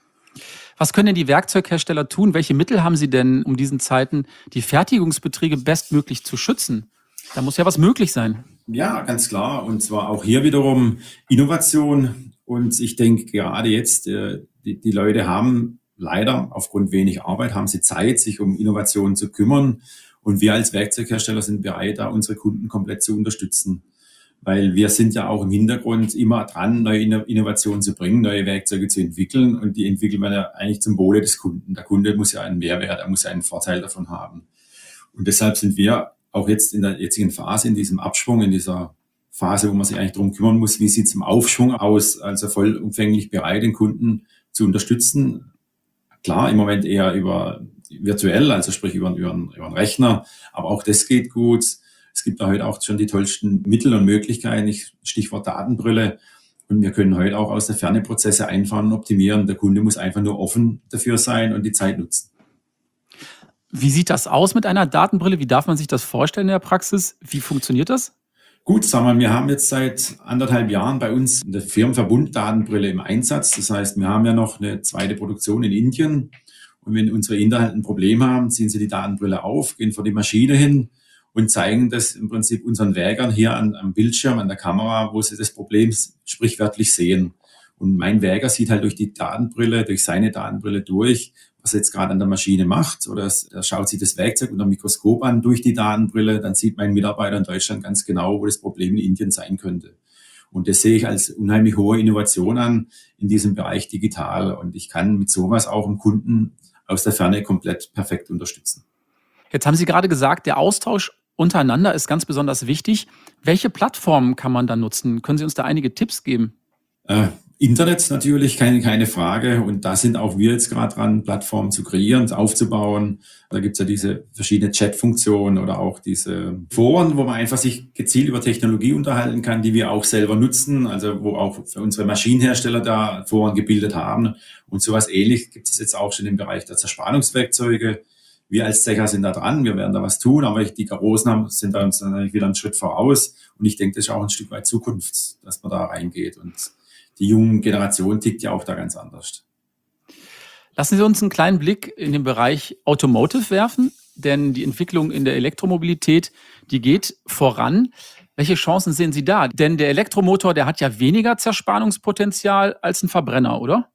A: Was können denn die Werkzeughersteller tun? Welche Mittel haben sie denn, um diesen Zeiten die Fertigungsbetriebe bestmöglich zu schützen? Da muss ja was möglich sein.
B: Ja, ganz klar. Und zwar auch hier wiederum Innovation. Und ich denke, gerade jetzt, die Leute haben leider aufgrund wenig Arbeit, haben sie Zeit, sich um Innovationen zu kümmern. Und wir als Werkzeughersteller sind bereit, da unsere Kunden komplett zu unterstützen. Weil wir sind ja auch im Hintergrund immer dran, neue Innovationen zu bringen, neue Werkzeuge zu entwickeln. Und die entwickeln wir ja eigentlich zum Wohle des Kunden. Der Kunde muss ja einen Mehrwert, er muss ja einen Vorteil davon haben. Und deshalb sind wir auch jetzt in der jetzigen Phase, in diesem Abschwung, in dieser Phase, wo man sich eigentlich darum kümmern muss, wie sieht es im Aufschwung aus, also vollumfänglich bereit, den Kunden zu unterstützen. Klar, im Moment eher über virtuell, also sprich über einen Rechner, aber auch das geht gut. Es gibt da heute auch schon die tollsten Mittel und Möglichkeiten, Stichwort Datenbrille. Und wir können heute auch aus der Ferne Prozesse einfahren und optimieren. Der Kunde muss einfach nur offen dafür sein und die Zeit nutzen.
A: Wie sieht das aus mit einer Datenbrille? Wie darf man sich das vorstellen in der Praxis? Wie funktioniert das?
B: Gut, sagen wir, wir haben jetzt seit 1,5 Jahren bei uns eine Firmenverbund-Datenbrille im Einsatz. Das heißt, wir haben ja noch eine zweite Produktion in Indien. Und wenn unsere Inder halt ein Problem haben, ziehen sie die Datenbrille auf, gehen vor die Maschine hin und zeigen das im Prinzip unseren Werkern hier am Bildschirm, an der Kamera, wo sie das Problem sprichwörtlich sehen. Und mein Werker sieht halt durch die Datenbrille, durch seine Datenbrille durch, was er jetzt gerade an der Maschine macht. Oder er schaut sich das Werkzeug unter dem Mikroskop an durch die Datenbrille. Dann sieht mein Mitarbeiter in Deutschland ganz genau, wo das Problem in Indien sein könnte. Und das sehe ich als unheimlich hohe Innovation an in diesem Bereich digital. Und ich kann mit sowas auch einen Kunden aus der Ferne komplett perfekt unterstützen.
A: Jetzt haben Sie gerade gesagt, der Austausch untereinander ist ganz besonders wichtig. Welche Plattformen kann man da nutzen? Können Sie uns da einige Tipps geben?
B: Internet natürlich, keine Frage. Und da sind auch wir jetzt gerade dran, Plattformen zu kreieren, aufzubauen. Da gibt's ja diese verschiedenen Chat-Funktionen oder auch diese Foren, wo man einfach sich gezielt über Technologie unterhalten kann, die wir auch selber nutzen. Also wo auch für unsere Maschinenhersteller da Foren gebildet haben. Und sowas ähnlich gibt es jetzt auch schon im Bereich der Zerspannungswerkzeuge. Wir als Zecher sind da dran, wir werden da was tun, aber die Großen sind da uns natürlich wieder einen Schritt voraus. Und ich denke, das ist auch ein Stück weit Zukunft, dass man da reingeht. Und die junge Generation tickt ja auch da ganz anders.
A: Lassen Sie uns einen kleinen Blick in den Bereich Automotive werfen, denn die Entwicklung in der Elektromobilität, die geht voran. Welche Chancen sehen Sie da? Denn der Elektromotor, der hat ja weniger Zerspannungspotenzial als ein Verbrenner, oder?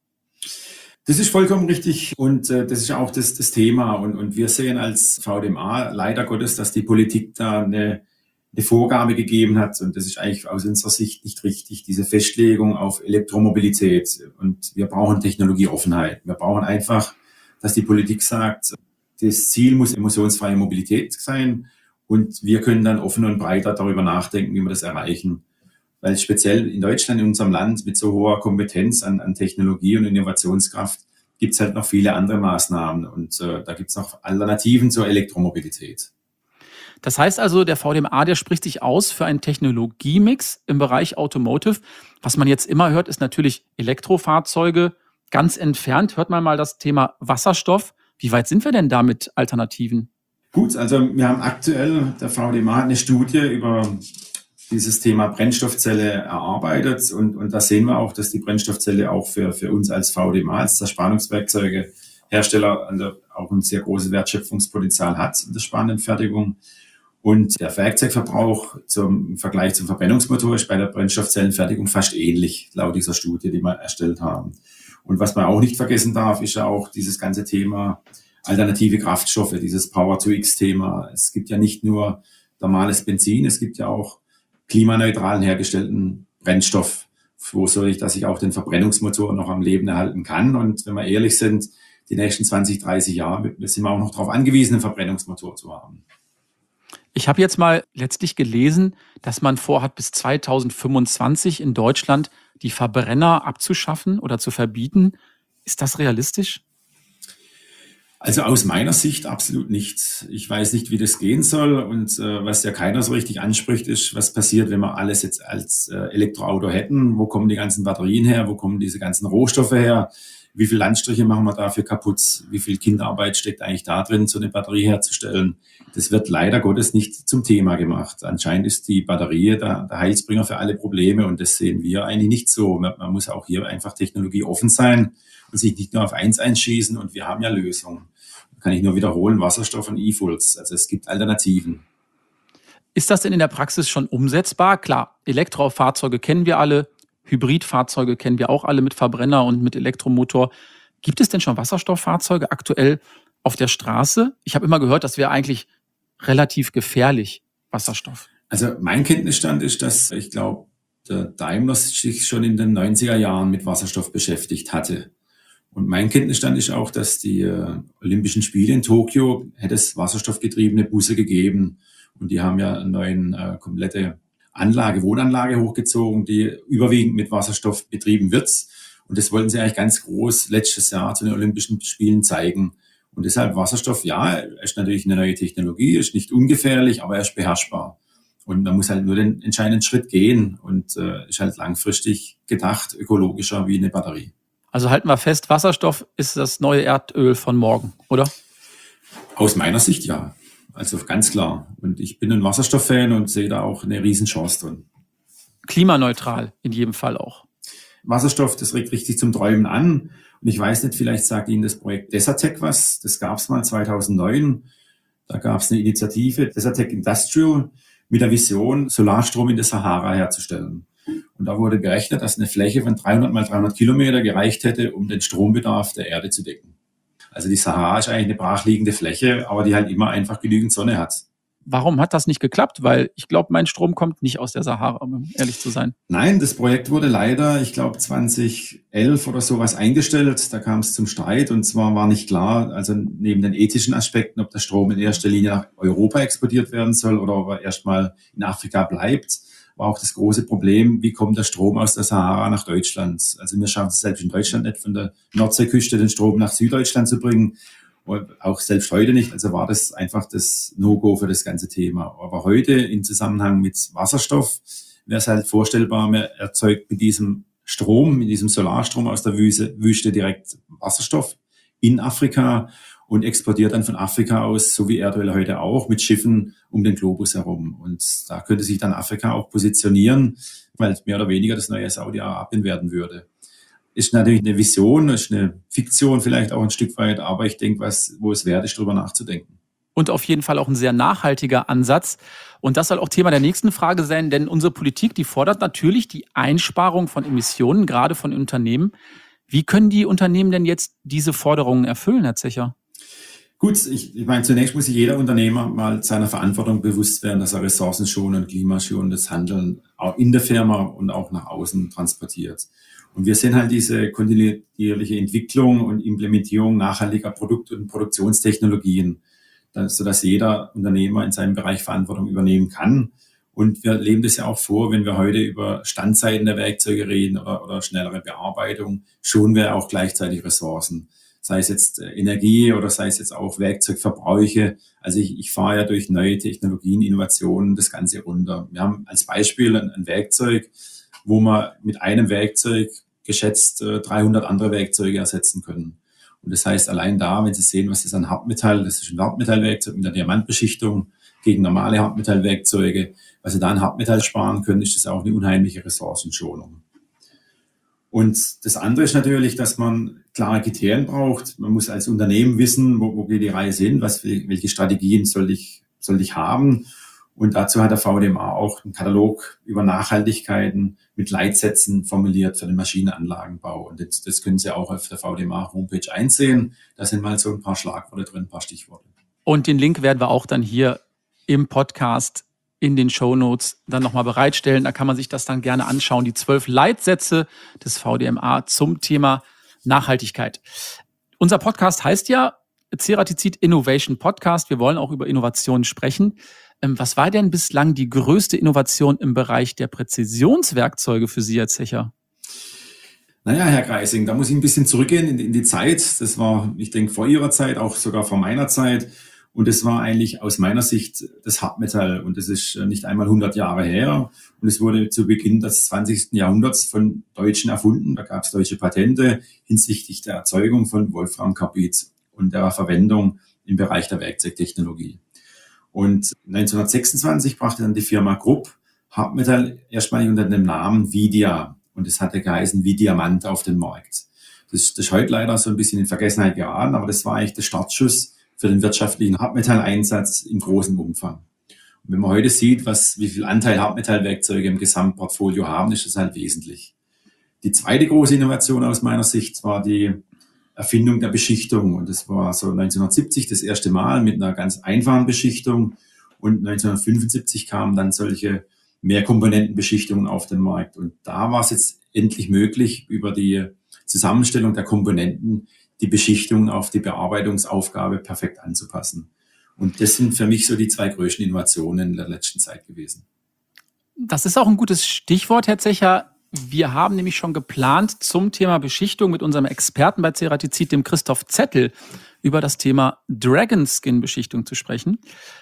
B: Das ist vollkommen richtig und das ist auch das Thema. Und wir sehen als VDMA leider Gottes, dass die Politik da eine Vorgabe gegeben hat. Und das ist eigentlich aus unserer Sicht nicht richtig, diese Festlegung auf Elektromobilität. Und wir brauchen Technologieoffenheit. Wir brauchen einfach, dass die Politik sagt, das Ziel muss emissionsfreie Mobilität sein. Und wir können dann offen und breiter darüber nachdenken, wie wir das erreichen. Weil speziell in Deutschland, in unserem Land mit so hoher Kompetenz an Technologie und Innovationskraft, gibt es halt noch viele andere Maßnahmen. Und da gibt es noch Alternativen zur Elektromobilität.
A: Das heißt also, der VDMA, der spricht sich aus für einen Technologiemix im Bereich Automotive. Was man jetzt immer hört, ist natürlich Elektrofahrzeuge. Ganz entfernt hört man mal das Thema Wasserstoff. Wie weit sind wir denn da mit Alternativen?
B: Gut, also wir haben aktuell, der VDMA hat eine Studie über dieses Thema Brennstoffzelle erarbeitet und da sehen wir auch, dass die Brennstoffzelle auch für uns als VDMA, als Zerspannungswerkzeugehersteller, auch ein sehr großes Wertschöpfungspotenzial hat in der Spannenfertigung. Und der Werkzeugverbrauch im Vergleich zum Verbrennungsmotor ist bei der Brennstoffzellenfertigung fast ähnlich, laut dieser Studie, die wir erstellt haben. Und was man auch nicht vergessen darf, ist ja auch dieses ganze Thema alternative Kraftstoffe, dieses Power-to-X-Thema. Es gibt ja nicht nur normales Benzin, es gibt ja auch klimaneutralen hergestellten Brennstoff, dass ich auch den Verbrennungsmotor noch am Leben erhalten kann. Und wenn wir ehrlich sind, die nächsten 20, 30 Jahre sind wir auch noch darauf angewiesen, einen Verbrennungsmotor zu haben.
A: Ich habe jetzt mal letztlich gelesen, dass man vorhat, bis 2025 in Deutschland die Verbrenner abzuschaffen oder zu verbieten. Ist das realistisch?
B: Also aus meiner Sicht absolut nicht. Ich weiß nicht, wie das gehen soll und was ja keiner so richtig anspricht, ist, was passiert, wenn wir alles jetzt als Elektroauto hätten. Wo kommen die ganzen Batterien her? Wo kommen diese ganzen Rohstoffe her? Wie viele Landstriche machen wir dafür kaputt? Wie viel Kinderarbeit steckt eigentlich da drin, so eine Batterie herzustellen? Das wird leider Gottes nicht zum Thema gemacht. Anscheinend ist die Batterie der Heilsbringer für alle Probleme und das sehen wir eigentlich nicht so. Man muss auch hier einfach technologieoffen sein und sich nicht nur auf eins einschießen und wir haben ja Lösungen. Kann ich nur wiederholen, Wasserstoff und E-Fuels. Also es gibt Alternativen.
A: Ist das denn in der Praxis schon umsetzbar? Klar, Elektrofahrzeuge kennen wir alle, Hybridfahrzeuge kennen wir auch alle mit Verbrenner und mit Elektromotor. Gibt es denn schon Wasserstofffahrzeuge aktuell auf der Straße? Ich habe immer gehört, das wäre eigentlich relativ gefährlich, Wasserstoff.
B: Also mein Kenntnisstand ist, dass ich glaube, der Daimler sich schon in den 90er Jahren mit Wasserstoff beschäftigt hatte. Und mein Kenntnisstand ist auch, dass die Olympischen Spiele in Tokio hätte es wasserstoffgetriebene Busse gegeben. Und die haben ja eine neue komplette Wohnanlage hochgezogen, die überwiegend mit Wasserstoff betrieben wird. Und das wollten sie eigentlich ganz groß letztes Jahr zu den Olympischen Spielen zeigen. Und deshalb Wasserstoff, ja, ist natürlich eine neue Technologie, ist nicht ungefährlich, aber er ist beherrschbar. Und man muss halt nur den entscheidenden Schritt gehen und ist halt langfristig gedacht, ökologischer wie eine Batterie.
A: Also halten wir fest, Wasserstoff ist das neue Erdöl von morgen, oder?
B: Aus meiner Sicht ja. Also ganz klar. Und ich bin ein Wasserstofffan und sehe da auch eine Riesenchance drin.
A: Klimaneutral in jedem Fall auch.
B: Wasserstoff, das regt richtig zum Träumen an. Und ich weiß nicht, vielleicht sagt Ihnen das Projekt Desertec was. Das gab es mal 2009. Da gab es eine Initiative, Desertec Industrial, mit der Vision, Solarstrom in der Sahara herzustellen. Und da wurde berechnet, dass eine Fläche von 300 mal 300 Kilometer gereicht hätte, um den Strombedarf der Erde zu decken. Also die Sahara ist eigentlich eine brachliegende Fläche, aber die halt immer einfach genügend Sonne hat.
A: Warum hat das nicht geklappt? Weil ich glaube, mein Strom kommt nicht aus der Sahara, um ehrlich zu sein.
B: Nein, das Projekt wurde leider, ich glaube 2011 oder sowas eingestellt. Da kam es zum Streit und zwar war nicht klar, also neben den ethischen Aspekten, ob der Strom in erster Linie nach Europa exportiert werden soll oder ob er erstmal in Afrika bleibt, war auch das große Problem, wie kommt der Strom aus der Sahara nach Deutschland? Also wir schaffen es selbst in Deutschland nicht, von der Nordseeküste den Strom nach Süddeutschland zu bringen. Und auch selbst heute nicht. Also war das einfach das No-Go für das ganze Thema. Aber heute im Zusammenhang mit Wasserstoff wäre es halt vorstellbar, man erzeugt mit diesem Strom, mit diesem Solarstrom aus der Wüste direkt Wasserstoff in Afrika und exportiert dann von Afrika aus, so wie Erdöl heute auch, mit Schiffen um den Globus herum. Und da könnte sich dann Afrika auch positionieren, weil es mehr oder weniger das neue Saudi-Arabien werden würde. Ist natürlich eine Vision, ist eine Fiktion vielleicht auch ein Stück weit, aber ich denke, wo es wert ist, darüber nachzudenken.
A: Und auf jeden Fall auch ein sehr nachhaltiger Ansatz. Und das soll auch Thema der nächsten Frage sein, denn unsere Politik, die fordert natürlich die Einsparung von Emissionen, gerade von Unternehmen. Wie können die Unternehmen denn jetzt diese Forderungen erfüllen, Herr Zecher?
B: Gut, ich meine, zunächst muss sich jeder Unternehmer mal seiner Verantwortung bewusst werden, dass er ressourcenschonend, klimaschonendes Handeln auch in der Firma und auch nach außen transportiert. Und wir sehen halt diese kontinuierliche Entwicklung und Implementierung nachhaltiger Produkt- und Produktionstechnologien, sodass jeder Unternehmer in seinem Bereich Verantwortung übernehmen kann. Und wir leben das ja auch vor, wenn wir heute über Standzeiten der Werkzeuge reden oder schnellere Bearbeitung, schonen wir auch gleichzeitig Ressourcen. Sei es jetzt Energie oder sei es jetzt auch Werkzeugverbräuche. Also ich fahre ja durch neue Technologien, Innovationen das Ganze runter. Wir haben als Beispiel ein Werkzeug, wo man mit einem Werkzeug geschätzt 300 andere Werkzeuge ersetzen können. Und das heißt, allein da, wenn Sie sehen, was das an Hartmetall, das ist ein Hartmetallwerkzeug mit einer Diamantbeschichtung gegen normale Hartmetallwerkzeuge, was Sie da an Hartmetall sparen können, ist das auch eine unheimliche Ressourcenschonung. Und das andere ist natürlich, dass man klare Kriterien braucht. Man muss als Unternehmen wissen, wo geht die Reise hin, welche Strategien soll ich haben. Und dazu hat der VDMA auch einen Katalog über Nachhaltigkeiten mit Leitsätzen formuliert für den Maschinenanlagenbau. Und das können Sie auch auf der VDMA-Homepage einsehen. Da sind mal so ein paar Schlagworte drin, ein paar Stichworte.
A: Und den Link werden wir auch dann hier im Podcast in den Shownotes dann nochmal bereitstellen. Da kann man sich das dann gerne anschauen. Die 12 Leitsätze des VDMA zum Thema Nachhaltigkeit. Unser Podcast heißt ja Ceratizid Innovation Podcast. Wir wollen auch über Innovationen sprechen. Was war denn bislang die größte Innovation im Bereich der Präzisionswerkzeuge für Sie, Herr Zecher?
B: Naja, Herr Greising, da muss ich ein bisschen zurückgehen in die Zeit. Das war, ich denke, vor Ihrer Zeit, auch sogar vor meiner Zeit. Und das war eigentlich aus meiner Sicht das Hartmetall. Und das ist nicht einmal 100 Jahre her. Und es wurde zu Beginn des 20. Jahrhunderts von Deutschen erfunden. Da gab es deutsche Patente hinsichtlich der Erzeugung von Wolframkarbid und der Verwendung im Bereich der Werkzeugtechnologie. Und 1926 brachte dann die Firma Krupp Hartmetall erstmalig unter dem Namen Vidia. Und es hatte geheißen wie Diamant auf den Markt. Das ist heute leider so ein bisschen in Vergessenheit geraten, aber das war eigentlich der Startschuss für den wirtschaftlichen Hartmetalleinsatz im großen Umfang. Und wenn man heute sieht, wie viel Anteil Hartmetallwerkzeuge im Gesamtportfolio haben, ist das halt wesentlich. Die zweite große Innovation aus meiner Sicht war die Erfindung der Beschichtung. Und das war so 1970 das erste Mal mit einer ganz einfachen Beschichtung. Und 1975 kamen dann solche Mehrkomponentenbeschichtungen auf den Markt. Und da war es jetzt endlich möglich, über die Zusammenstellung der Komponenten die Beschichtung auf die Bearbeitungsaufgabe perfekt anzupassen. Und das sind für mich so die zwei größten Innovationen in der letzten Zeit gewesen.
A: Das ist auch ein gutes Stichwort, Herr Zecher. Wir haben nämlich schon geplant, zum Thema Beschichtung mit unserem Experten bei Ceratizid, dem Christoph Zettel, über das Thema Dragon Skin Beschichtung zu sprechen.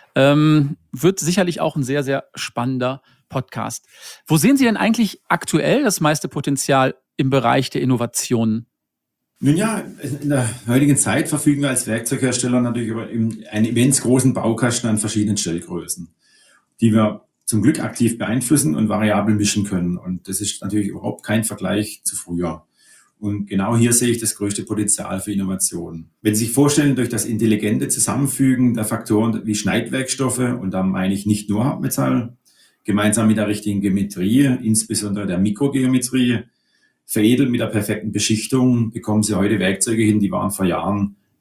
A: Wird sicherlich auch ein sehr, sehr spannender Podcast. Wo sehen Sie denn eigentlich aktuell das meiste Potenzial im Bereich der Innovationen?
B: Nun ja, in der heutigen Zeit verfügen wir als Werkzeughersteller natürlich über einen immens großen Baukasten an verschiedenen Stellgrößen, die wir zum Glück aktiv beeinflussen und variabel mischen können. Und das ist natürlich überhaupt kein Vergleich zu früher. Und genau hier sehe ich das größte Potenzial für Innovation. Wenn Sie sich vorstellen, durch das intelligente Zusammenfügen der Faktoren wie Schneidwerkstoffe, und da meine ich nicht nur Hartmetall, gemeinsam mit der richtigen Geometrie, insbesondere der Mikrogeometrie, veredelt mit der perfekten Beschichtung, bekommen Sie heute Werkzeuge hin, die waren vor Jahren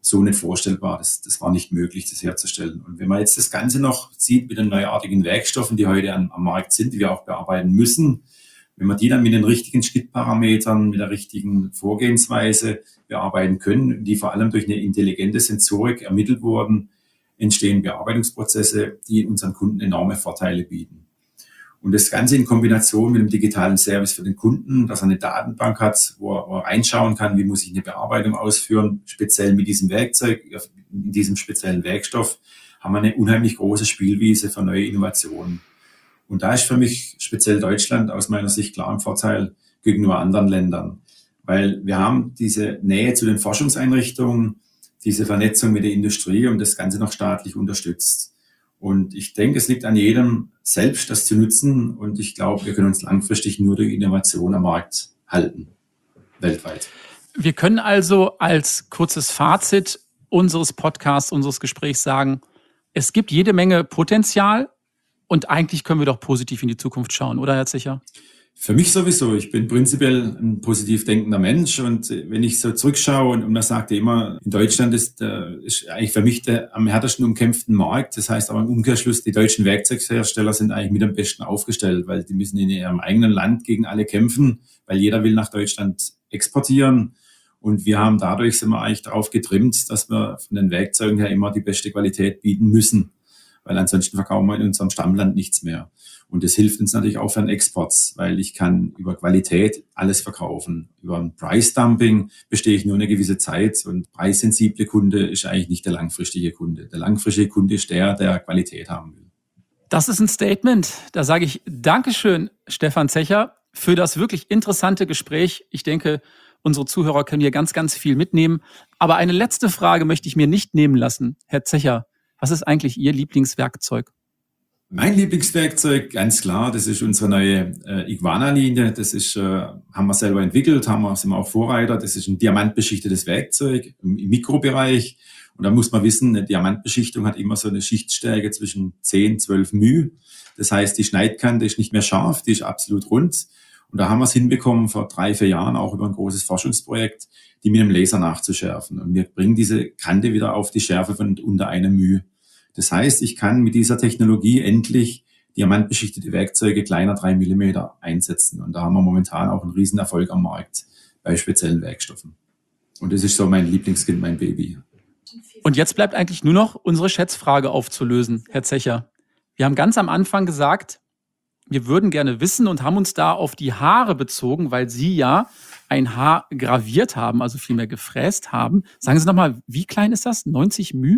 B: so nicht vorstellbar. Das war nicht möglich, das herzustellen. Und wenn man jetzt das Ganze noch sieht mit den neuartigen Werkstoffen, die heute am Markt sind, die wir auch bearbeiten müssen, wenn wir die dann mit den richtigen Schnittparametern, mit der richtigen Vorgehensweise bearbeiten können, die vor allem durch eine intelligente Sensorik ermittelt wurden, entstehen Bearbeitungsprozesse, die unseren Kunden enorme Vorteile bieten. Und das Ganze in Kombination mit einem digitalen Service für den Kunden, dass er eine Datenbank hat, wo er reinschauen kann, wie muss ich eine Bearbeitung ausführen, speziell mit diesem Werkzeug, in diesem speziellen Werkstoff, haben wir eine unheimlich große Spielwiese für neue Innovationen. Und da ist für mich speziell Deutschland aus meiner Sicht klar ein Vorteil gegenüber anderen Ländern, weil wir haben diese Nähe zu den Forschungseinrichtungen, diese Vernetzung mit der Industrie und das Ganze noch staatlich unterstützt. Und ich denke, es liegt an jedem selbst, das zu nutzen. Und ich glaube, wir können uns langfristig nur durch Innovation am Markt halten, weltweit.
A: Wir können also als kurzes Fazit unseres Podcasts, unseres Gesprächs sagen, es gibt jede Menge Potenzial und eigentlich können wir doch positiv in die Zukunft schauen, oder Herr Zecher?
B: Für mich sowieso. Ich bin prinzipiell ein positiv denkender Mensch und wenn ich so zurückschaue und man sagt ja immer, in Deutschland ist eigentlich für mich der am härtesten umkämpften Markt. Das heißt aber im Umkehrschluss, die deutschen Werkzeughersteller sind eigentlich mit am besten aufgestellt, weil die müssen in ihrem eigenen Land gegen alle kämpfen, weil jeder will nach Deutschland exportieren. Und wir haben dadurch, sind wir eigentlich darauf getrimmt, dass wir von den Werkzeugen her immer die beste Qualität bieten müssen, weil ansonsten verkaufen wir in unserem Stammland nichts mehr. Und das hilft uns natürlich auch für den Export, weil ich kann über Qualität alles verkaufen. Über ein Price-Dumping bestehe ich nur eine gewisse Zeit und preissensible Kunde ist eigentlich nicht der langfristige Kunde. Der langfristige Kunde ist der Qualität haben will.
A: Das ist ein Statement. Da sage ich Dankeschön, Stefan Zecher, für das wirklich interessante Gespräch. Ich denke, unsere Zuhörer können hier ganz, ganz viel mitnehmen. Aber eine letzte Frage möchte ich mir nicht nehmen lassen. Herr Zecher, was ist eigentlich Ihr Lieblingswerkzeug?
B: Mein Lieblingswerkzeug, ganz klar, das ist unsere neue Iguana-Linie. Das ist, haben wir selber entwickelt, sind wir auch Vorreiter. Das ist ein diamantbeschichtetes Werkzeug im Mikrobereich. Und da muss man wissen, eine Diamantbeschichtung hat immer so eine Schichtstärke zwischen 10, 12 μ. Das heißt, die Schneidkante ist nicht mehr scharf, die ist absolut rund. Und da haben wir es hinbekommen, vor 3, 4 Jahren, auch über ein großes Forschungsprojekt, die mit einem Laser nachzuschärfen. Und wir bringen diese Kante wieder auf die Schärfe von unter 1 μ. Das heißt, ich kann mit dieser Technologie endlich diamantbeschichtete Werkzeuge kleiner 3 mm einsetzen. Und da haben wir momentan auch einen riesen Erfolg am Markt bei speziellen Werkstoffen. Und das ist so mein Lieblingskind, mein Baby.
A: Und jetzt bleibt eigentlich nur noch unsere Schätzfrage aufzulösen, Herr Zecher. Wir haben ganz am Anfang gesagt, wir würden gerne wissen und haben uns da auf die Haare bezogen, weil Sie ja ein Haar graviert haben, also vielmehr gefräst haben. Sagen Sie nochmal, wie klein ist das? 90 μ?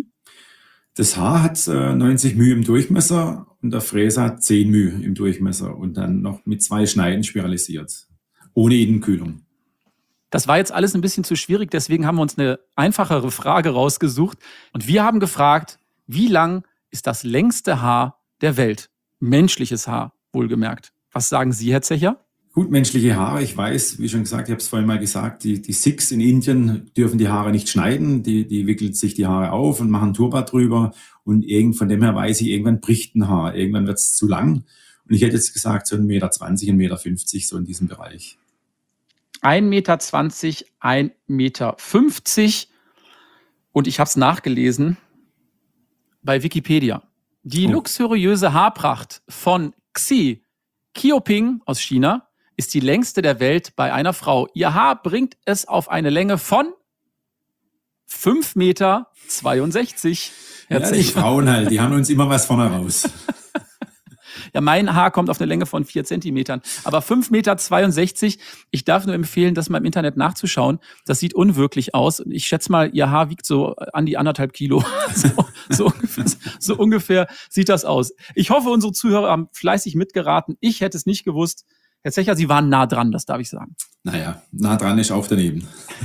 B: Das Haar hat 90 μ im Durchmesser und der Fräser hat 10 μ im Durchmesser und dann noch mit 2 Schneiden spiralisiert, ohne Innenkühlung.
A: Das war jetzt alles ein bisschen zu schwierig, deswegen haben wir uns eine einfachere Frage rausgesucht. Und wir haben gefragt, wie lang ist das längste Haar der Welt? Menschliches Haar, wohlgemerkt. Was sagen Sie, Herr Zecher?
B: Gut, menschliche Haare, ich weiß, wie schon gesagt, ich habe es vorhin mal gesagt, die Sikhs in Indien dürfen die Haare nicht schneiden, die wickeln sich die Haare auf und machen Turban drüber und von dem her weiß ich, irgendwann bricht ein Haar, irgendwann wird es zu lang und ich hätte jetzt gesagt, so 1,20 Meter, 1,50 Meter, so in diesem Bereich.
A: 1,20 Meter, 1,50 Meter. Und ich habe es nachgelesen bei Wikipedia. Die luxuriöse Haarpracht von Xi Jinping aus China ist die längste der Welt bei einer Frau. Ihr Haar bringt es auf eine Länge von 5,62 Meter.
B: Ja, die Frauen halt, die haben uns immer was vorne raus.
A: Ja, mein Haar kommt auf eine Länge von 4 Zentimetern. Aber 5,62 Meter, ich darf nur empfehlen, das mal im Internet nachzuschauen. Das sieht unwirklich aus. Ich schätze mal, Ihr Haar wiegt so an die 1,5 Kilo. So ungefähr sieht das aus. Ich hoffe, unsere Zuhörer haben fleißig mitgeraten. Ich hätte es nicht gewusst. Herr Zecher, Sie waren nah dran, das darf ich sagen.
B: Naja, nah dran ist auch daneben.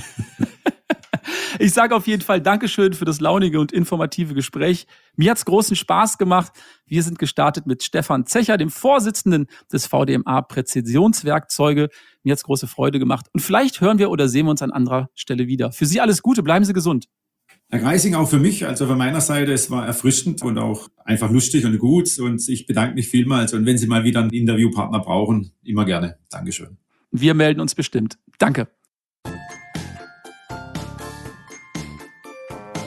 A: Ich sage auf jeden Fall Dankeschön für das launige und informative Gespräch. Mir hat's großen Spaß gemacht. Wir sind gestartet mit Stefan Zecher, dem Vorsitzenden des VDMA Präzisionswerkzeuge. Mir hat's große Freude gemacht. Und vielleicht hören wir oder sehen wir uns an anderer Stelle wieder. Für Sie alles Gute, bleiben Sie gesund.
B: Herr Greising, auch für mich, also von meiner Seite, es war erfrischend und auch einfach lustig und gut. Und ich bedanke mich vielmals. Und wenn Sie mal wieder einen Interviewpartner brauchen, immer gerne. Dankeschön.
A: Wir melden uns bestimmt. Danke.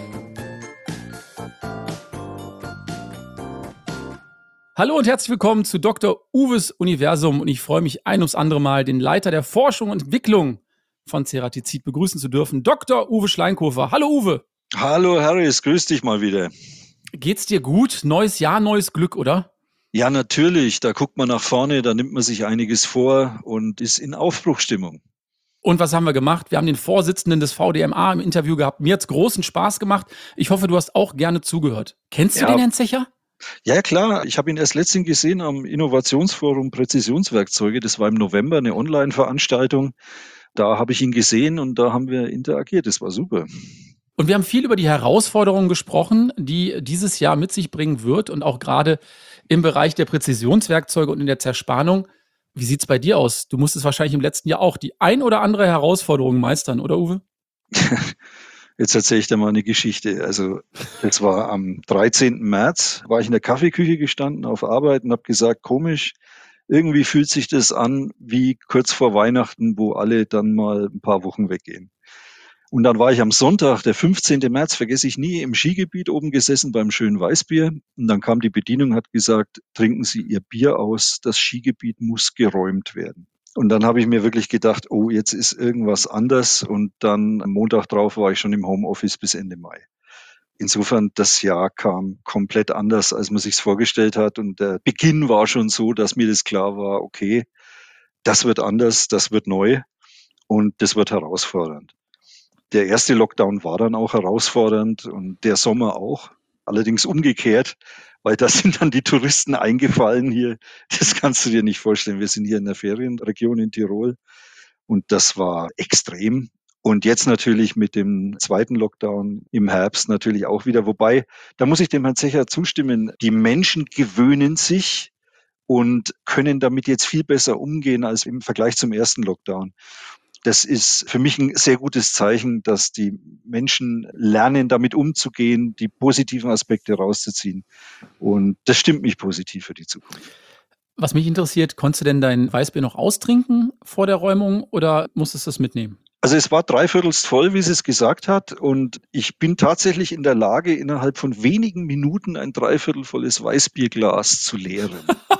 A: Hallo und herzlich willkommen zu Dr. Uwes Universum und ich freue mich ein ums andere Mal, den Leiter der Forschung und Entwicklung von Ceratizid begrüßen zu dürfen, Dr. Uwe Schleinkofer. Hallo Uwe.
C: Hallo Harris, grüß dich mal wieder.
A: Geht's dir gut? Neues Jahr, neues Glück, oder?
C: Ja, natürlich, da guckt man nach vorne, da nimmt man sich einiges vor und ist in Aufbruchstimmung.
A: Und was haben wir gemacht? Wir haben den Vorsitzenden des VDMA im Interview gehabt. Mir hat's großen Spaß gemacht. Ich hoffe, du hast auch gerne zugehört. Kennst du den Herrn Zecher?
C: Ja, klar, ich habe ihn erst letztens gesehen am Innovationsforum Präzisionswerkzeuge. Das war im November eine Online-Veranstaltung. Da habe ich ihn gesehen und da haben wir interagiert. Das war super.
A: Und wir haben viel über die Herausforderungen gesprochen, die dieses Jahr mit sich bringen wird und auch gerade im Bereich der Präzisionswerkzeuge und in der Zerspannung. Wie sieht's bei dir aus? Du musstest wahrscheinlich im letzten Jahr auch die ein oder andere Herausforderung meistern, oder Uwe?
C: Jetzt erzähle ich dir mal eine Geschichte. Also, das war am 13. März, war ich in der Kaffeeküche gestanden auf Arbeit und habe gesagt, komisch, irgendwie fühlt sich das an wie kurz vor Weihnachten, wo alle dann mal ein paar Wochen weggehen. Und dann war ich am Sonntag, der 15. März, vergesse ich nie, im Skigebiet oben gesessen beim schönen Weißbier. Und dann kam die Bedienung, hat gesagt, trinken Sie Ihr Bier aus, das Skigebiet muss geräumt werden. Und dann habe ich mir wirklich gedacht, oh, jetzt ist irgendwas anders. Und dann am Montag drauf war ich schon im Homeoffice bis Ende Mai. Insofern, das Jahr kam komplett anders, als man sich's vorgestellt hat. Und der Beginn war schon so, dass mir das klar war, okay, das wird anders, das wird neu und das wird herausfordernd. Der erste Lockdown war dann auch herausfordernd und der Sommer auch. Allerdings umgekehrt, weil da sind dann die Touristen eingefallen hier. Das kannst du dir nicht vorstellen. Wir sind hier in der Ferienregion in Tirol und das war extrem. Und jetzt natürlich mit dem zweiten Lockdown im Herbst natürlich auch wieder. Wobei, da muss ich dem Herrn Zecher zustimmen, die Menschen gewöhnen sich und können damit jetzt viel besser umgehen als im Vergleich zum ersten Lockdown. Das ist für mich ein sehr gutes Zeichen, dass die Menschen lernen, damit umzugehen, die positiven Aspekte rauszuziehen. Und das stimmt mich positiv für die Zukunft.
A: Was mich interessiert, konntest du denn dein Weißbier noch austrinken vor der Räumung oder musstest du es mitnehmen?
C: Also es war dreiviertelst voll, wie sie es gesagt hat. Und ich bin tatsächlich in der Lage, innerhalb von wenigen Minuten ein dreiviertelvolles Weißbierglas zu leeren.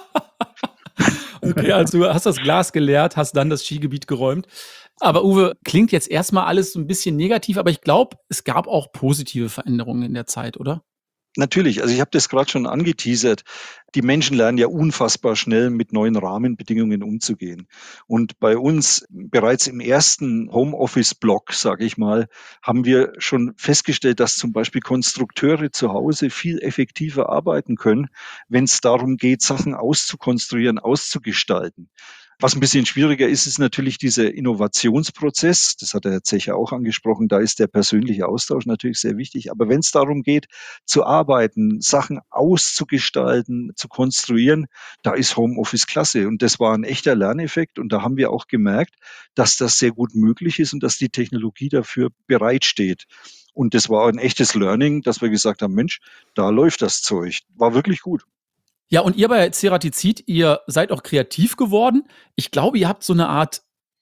A: Okay, also du hast das Glas geleert, hast dann das Skigebiet geräumt. Aber Uwe, klingt jetzt erstmal alles so ein bisschen negativ, aber ich glaube, es gab auch positive Veränderungen in der Zeit, oder?
C: Natürlich, also ich habe das gerade schon angeteasert. Die Menschen lernen ja unfassbar schnell mit neuen Rahmenbedingungen umzugehen. Und bei uns bereits im ersten Homeoffice-Block, sage ich mal, haben wir schon festgestellt, dass zum Beispiel Konstrukteure zu Hause viel effektiver arbeiten können, wenn es darum geht, Sachen auszukonstruieren, auszugestalten. Was ein bisschen schwieriger ist, ist natürlich dieser Innovationsprozess. Das hat der Herr Zecher auch angesprochen. Da ist der persönliche Austausch natürlich sehr wichtig. Aber wenn es darum geht, zu arbeiten, Sachen auszugestalten, zu konstruieren, da ist Homeoffice klasse. Und das war ein echter Lerneffekt. Und da haben wir auch gemerkt, dass das sehr gut möglich ist und dass die Technologie dafür bereitsteht. Und das war ein echtes Learning, dass wir gesagt haben, Mensch, da läuft das Zeug. War wirklich gut.
A: Ja, und ihr bei Ceratizid, ihr seid auch kreativ geworden. Ich glaube, ihr habt so eine Art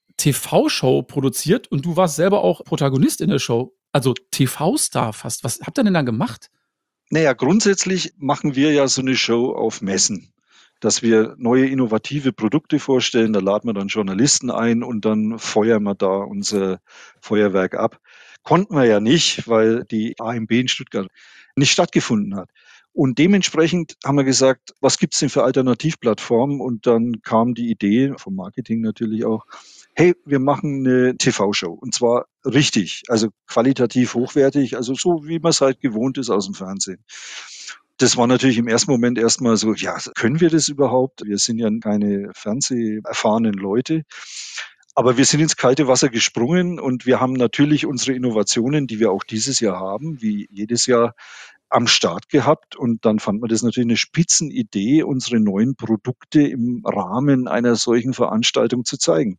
A: TV-Show produziert und du warst selber auch Protagonist in der Show. Also TV-Star fast. Was habt ihr denn da gemacht?
C: Naja, grundsätzlich machen wir ja so eine Show auf Messen, dass wir neue innovative Produkte vorstellen. Da laden wir dann Journalisten ein und dann feuern wir da unser Feuerwerk ab. Konnten wir ja nicht, weil die AMB in Stuttgart nicht stattgefunden hat. Und dementsprechend haben wir gesagt, was gibt's denn für Alternativplattformen? Und dann kam die Idee, vom Marketing natürlich auch, hey, wir machen eine TV-Show. Und zwar richtig, also qualitativ hochwertig, also so, wie man es halt gewohnt ist aus dem Fernsehen. Das war natürlich im ersten Moment erstmal so, ja, können wir das überhaupt? Wir sind ja keine fernseherfahrenen Leute. Aber wir sind ins kalte Wasser gesprungen und wir haben natürlich unsere Innovationen, die wir auch dieses Jahr haben, wie jedes Jahr, am Start gehabt. Und dann fand man das natürlich eine Spitzenidee, unsere neuen Produkte im Rahmen einer solchen Veranstaltung zu zeigen.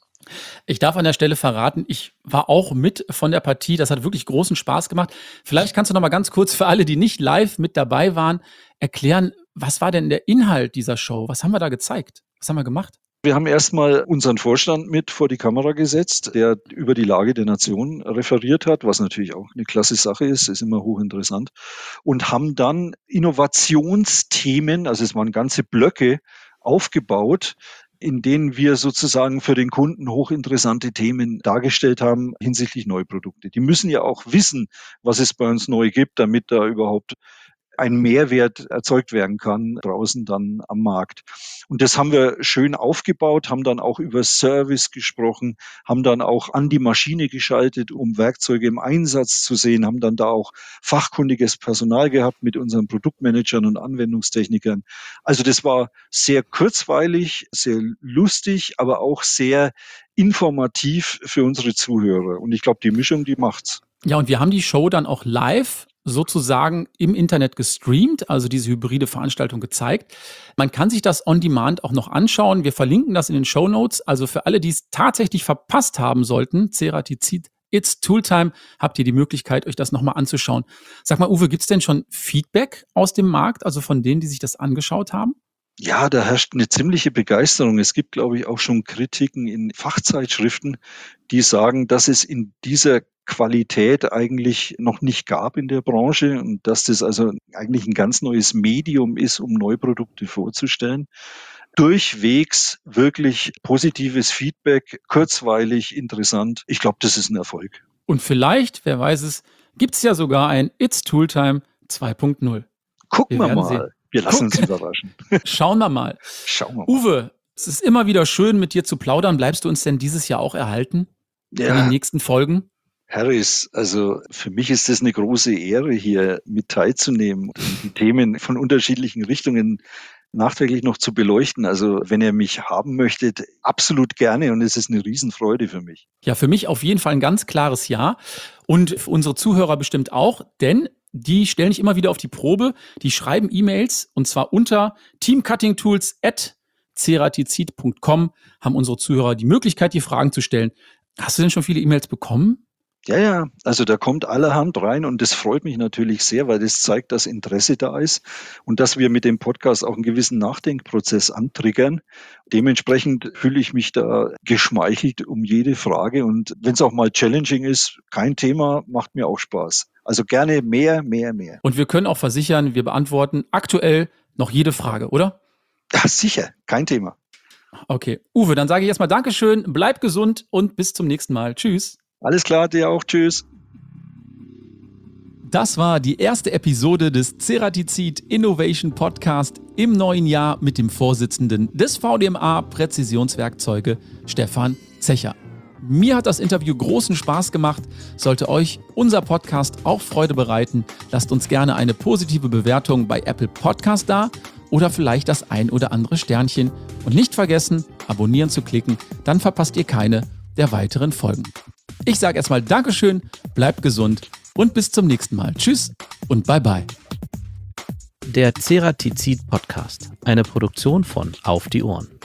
A: Ich darf an der Stelle verraten, ich war auch mit von der Partie. Das hat wirklich großen Spaß gemacht. Vielleicht kannst du noch mal ganz kurz für alle, die nicht live mit dabei waren, erklären, was war denn der Inhalt dieser Show? Was haben wir da gezeigt? Was haben wir gemacht?
C: Wir haben erstmal unseren Vorstand mit vor die Kamera gesetzt, der über die Lage der Nation referiert hat, was natürlich auch eine klasse Sache ist immer hochinteressant. Und haben dann Innovationsthemen, also es waren ganze Blöcke, aufgebaut, in denen wir sozusagen für den Kunden hochinteressante Themen dargestellt haben hinsichtlich Neuprodukte. Die müssen ja auch wissen, was es bei uns neu gibt, damit da überhaupt ein Mehrwert erzeugt werden kann draußen dann am Markt. Und das haben wir schön aufgebaut, haben dann auch über Service gesprochen, haben dann auch an die Maschine geschaltet, um Werkzeuge im Einsatz zu sehen, haben dann da auch fachkundiges Personal gehabt mit unseren Produktmanagern und Anwendungstechnikern. Also das war sehr kurzweilig, sehr lustig, aber auch sehr informativ für unsere Zuhörer. Und ich glaube, die Mischung, die macht's.
A: Ja, und wir haben die Show dann auch live sozusagen im Internet gestreamt, also diese hybride Veranstaltung gezeigt. Man kann sich das on demand auch noch anschauen. Wir verlinken das in den Shownotes. Also für alle, die es tatsächlich verpasst haben sollten, Ceratizid It's Tooltime, habt ihr die Möglichkeit, euch das nochmal anzuschauen. Sag mal, Uwe, gibt's denn schon Feedback aus dem Markt, also von denen, die sich das angeschaut haben?
C: Ja, da herrscht eine ziemliche Begeisterung. Es gibt, glaube ich, auch schon Kritiken in Fachzeitschriften, die sagen, dass es in dieser Qualität eigentlich noch nicht gab in der Branche und dass das also eigentlich ein ganz neues Medium ist, um Neuprodukte vorzustellen. Durchwegs wirklich positives Feedback, kurzweilig, interessant. Ich glaube, das ist ein Erfolg.
A: Und vielleicht, wer weiß es, gibt's ja sogar ein It's Tooltime 2.0.
C: Gucken wir mal.
A: sehen.
C: Wir lassen uns überraschen.
A: Schauen wir mal.
C: Schauen wir mal.
A: Uwe, es ist immer wieder schön, mit dir zu plaudern. Bleibst du uns denn dieses Jahr auch erhalten? In den nächsten Folgen?
C: Harris, also für mich ist es eine große Ehre, hier mit teilzunehmen und die Themen von unterschiedlichen Richtungen nachträglich noch zu beleuchten. Also wenn ihr mich haben möchtet, absolut gerne und es ist eine Riesenfreude für mich.
A: Ja, für mich auf jeden Fall ein ganz klares Ja und für unsere Zuhörer bestimmt auch, denn die stellen dich immer wieder auf die Probe. Die schreiben E-Mails und zwar unter teamcuttingtools@ceratizid.com haben unsere Zuhörer die Möglichkeit, die Fragen zu stellen. Hast du denn schon viele E-Mails bekommen?
C: Ja, also da kommt allerhand rein und das freut mich natürlich sehr, weil das zeigt, dass Interesse da ist und dass wir mit dem Podcast auch einen gewissen Nachdenkprozess antriggern. Dementsprechend fühle ich mich da geschmeichelt um jede Frage und wenn es auch mal challenging ist, kein Thema, macht mir auch Spaß. Also gerne mehr.
A: Und wir können auch versichern, wir beantworten aktuell noch jede Frage, oder?
C: Ja, sicher, kein Thema.
A: Okay, Uwe, dann sage ich erstmal Dankeschön, bleib gesund und bis zum nächsten Mal. Tschüss.
C: Alles klar, dir auch. Tschüss.
A: Das war die erste Episode des Ceratizid Innovation Podcast im neuen Jahr mit dem Vorsitzenden des VDMA Präzisionswerkzeuge, Stefan Zecher. Mir hat das Interview großen Spaß gemacht. Sollte euch unser Podcast auch Freude bereiten, lasst uns gerne eine positive Bewertung bei Apple Podcast da oder vielleicht das ein oder andere Sternchen. Und nicht vergessen, abonnieren zu klicken, dann verpasst ihr keine der weiteren Folgen. Ich sage erstmal Dankeschön, bleibt gesund und bis zum nächsten Mal. Tschüss und bye bye.
D: Der Ceratizid Podcast, eine Produktion von Auf die Ohren.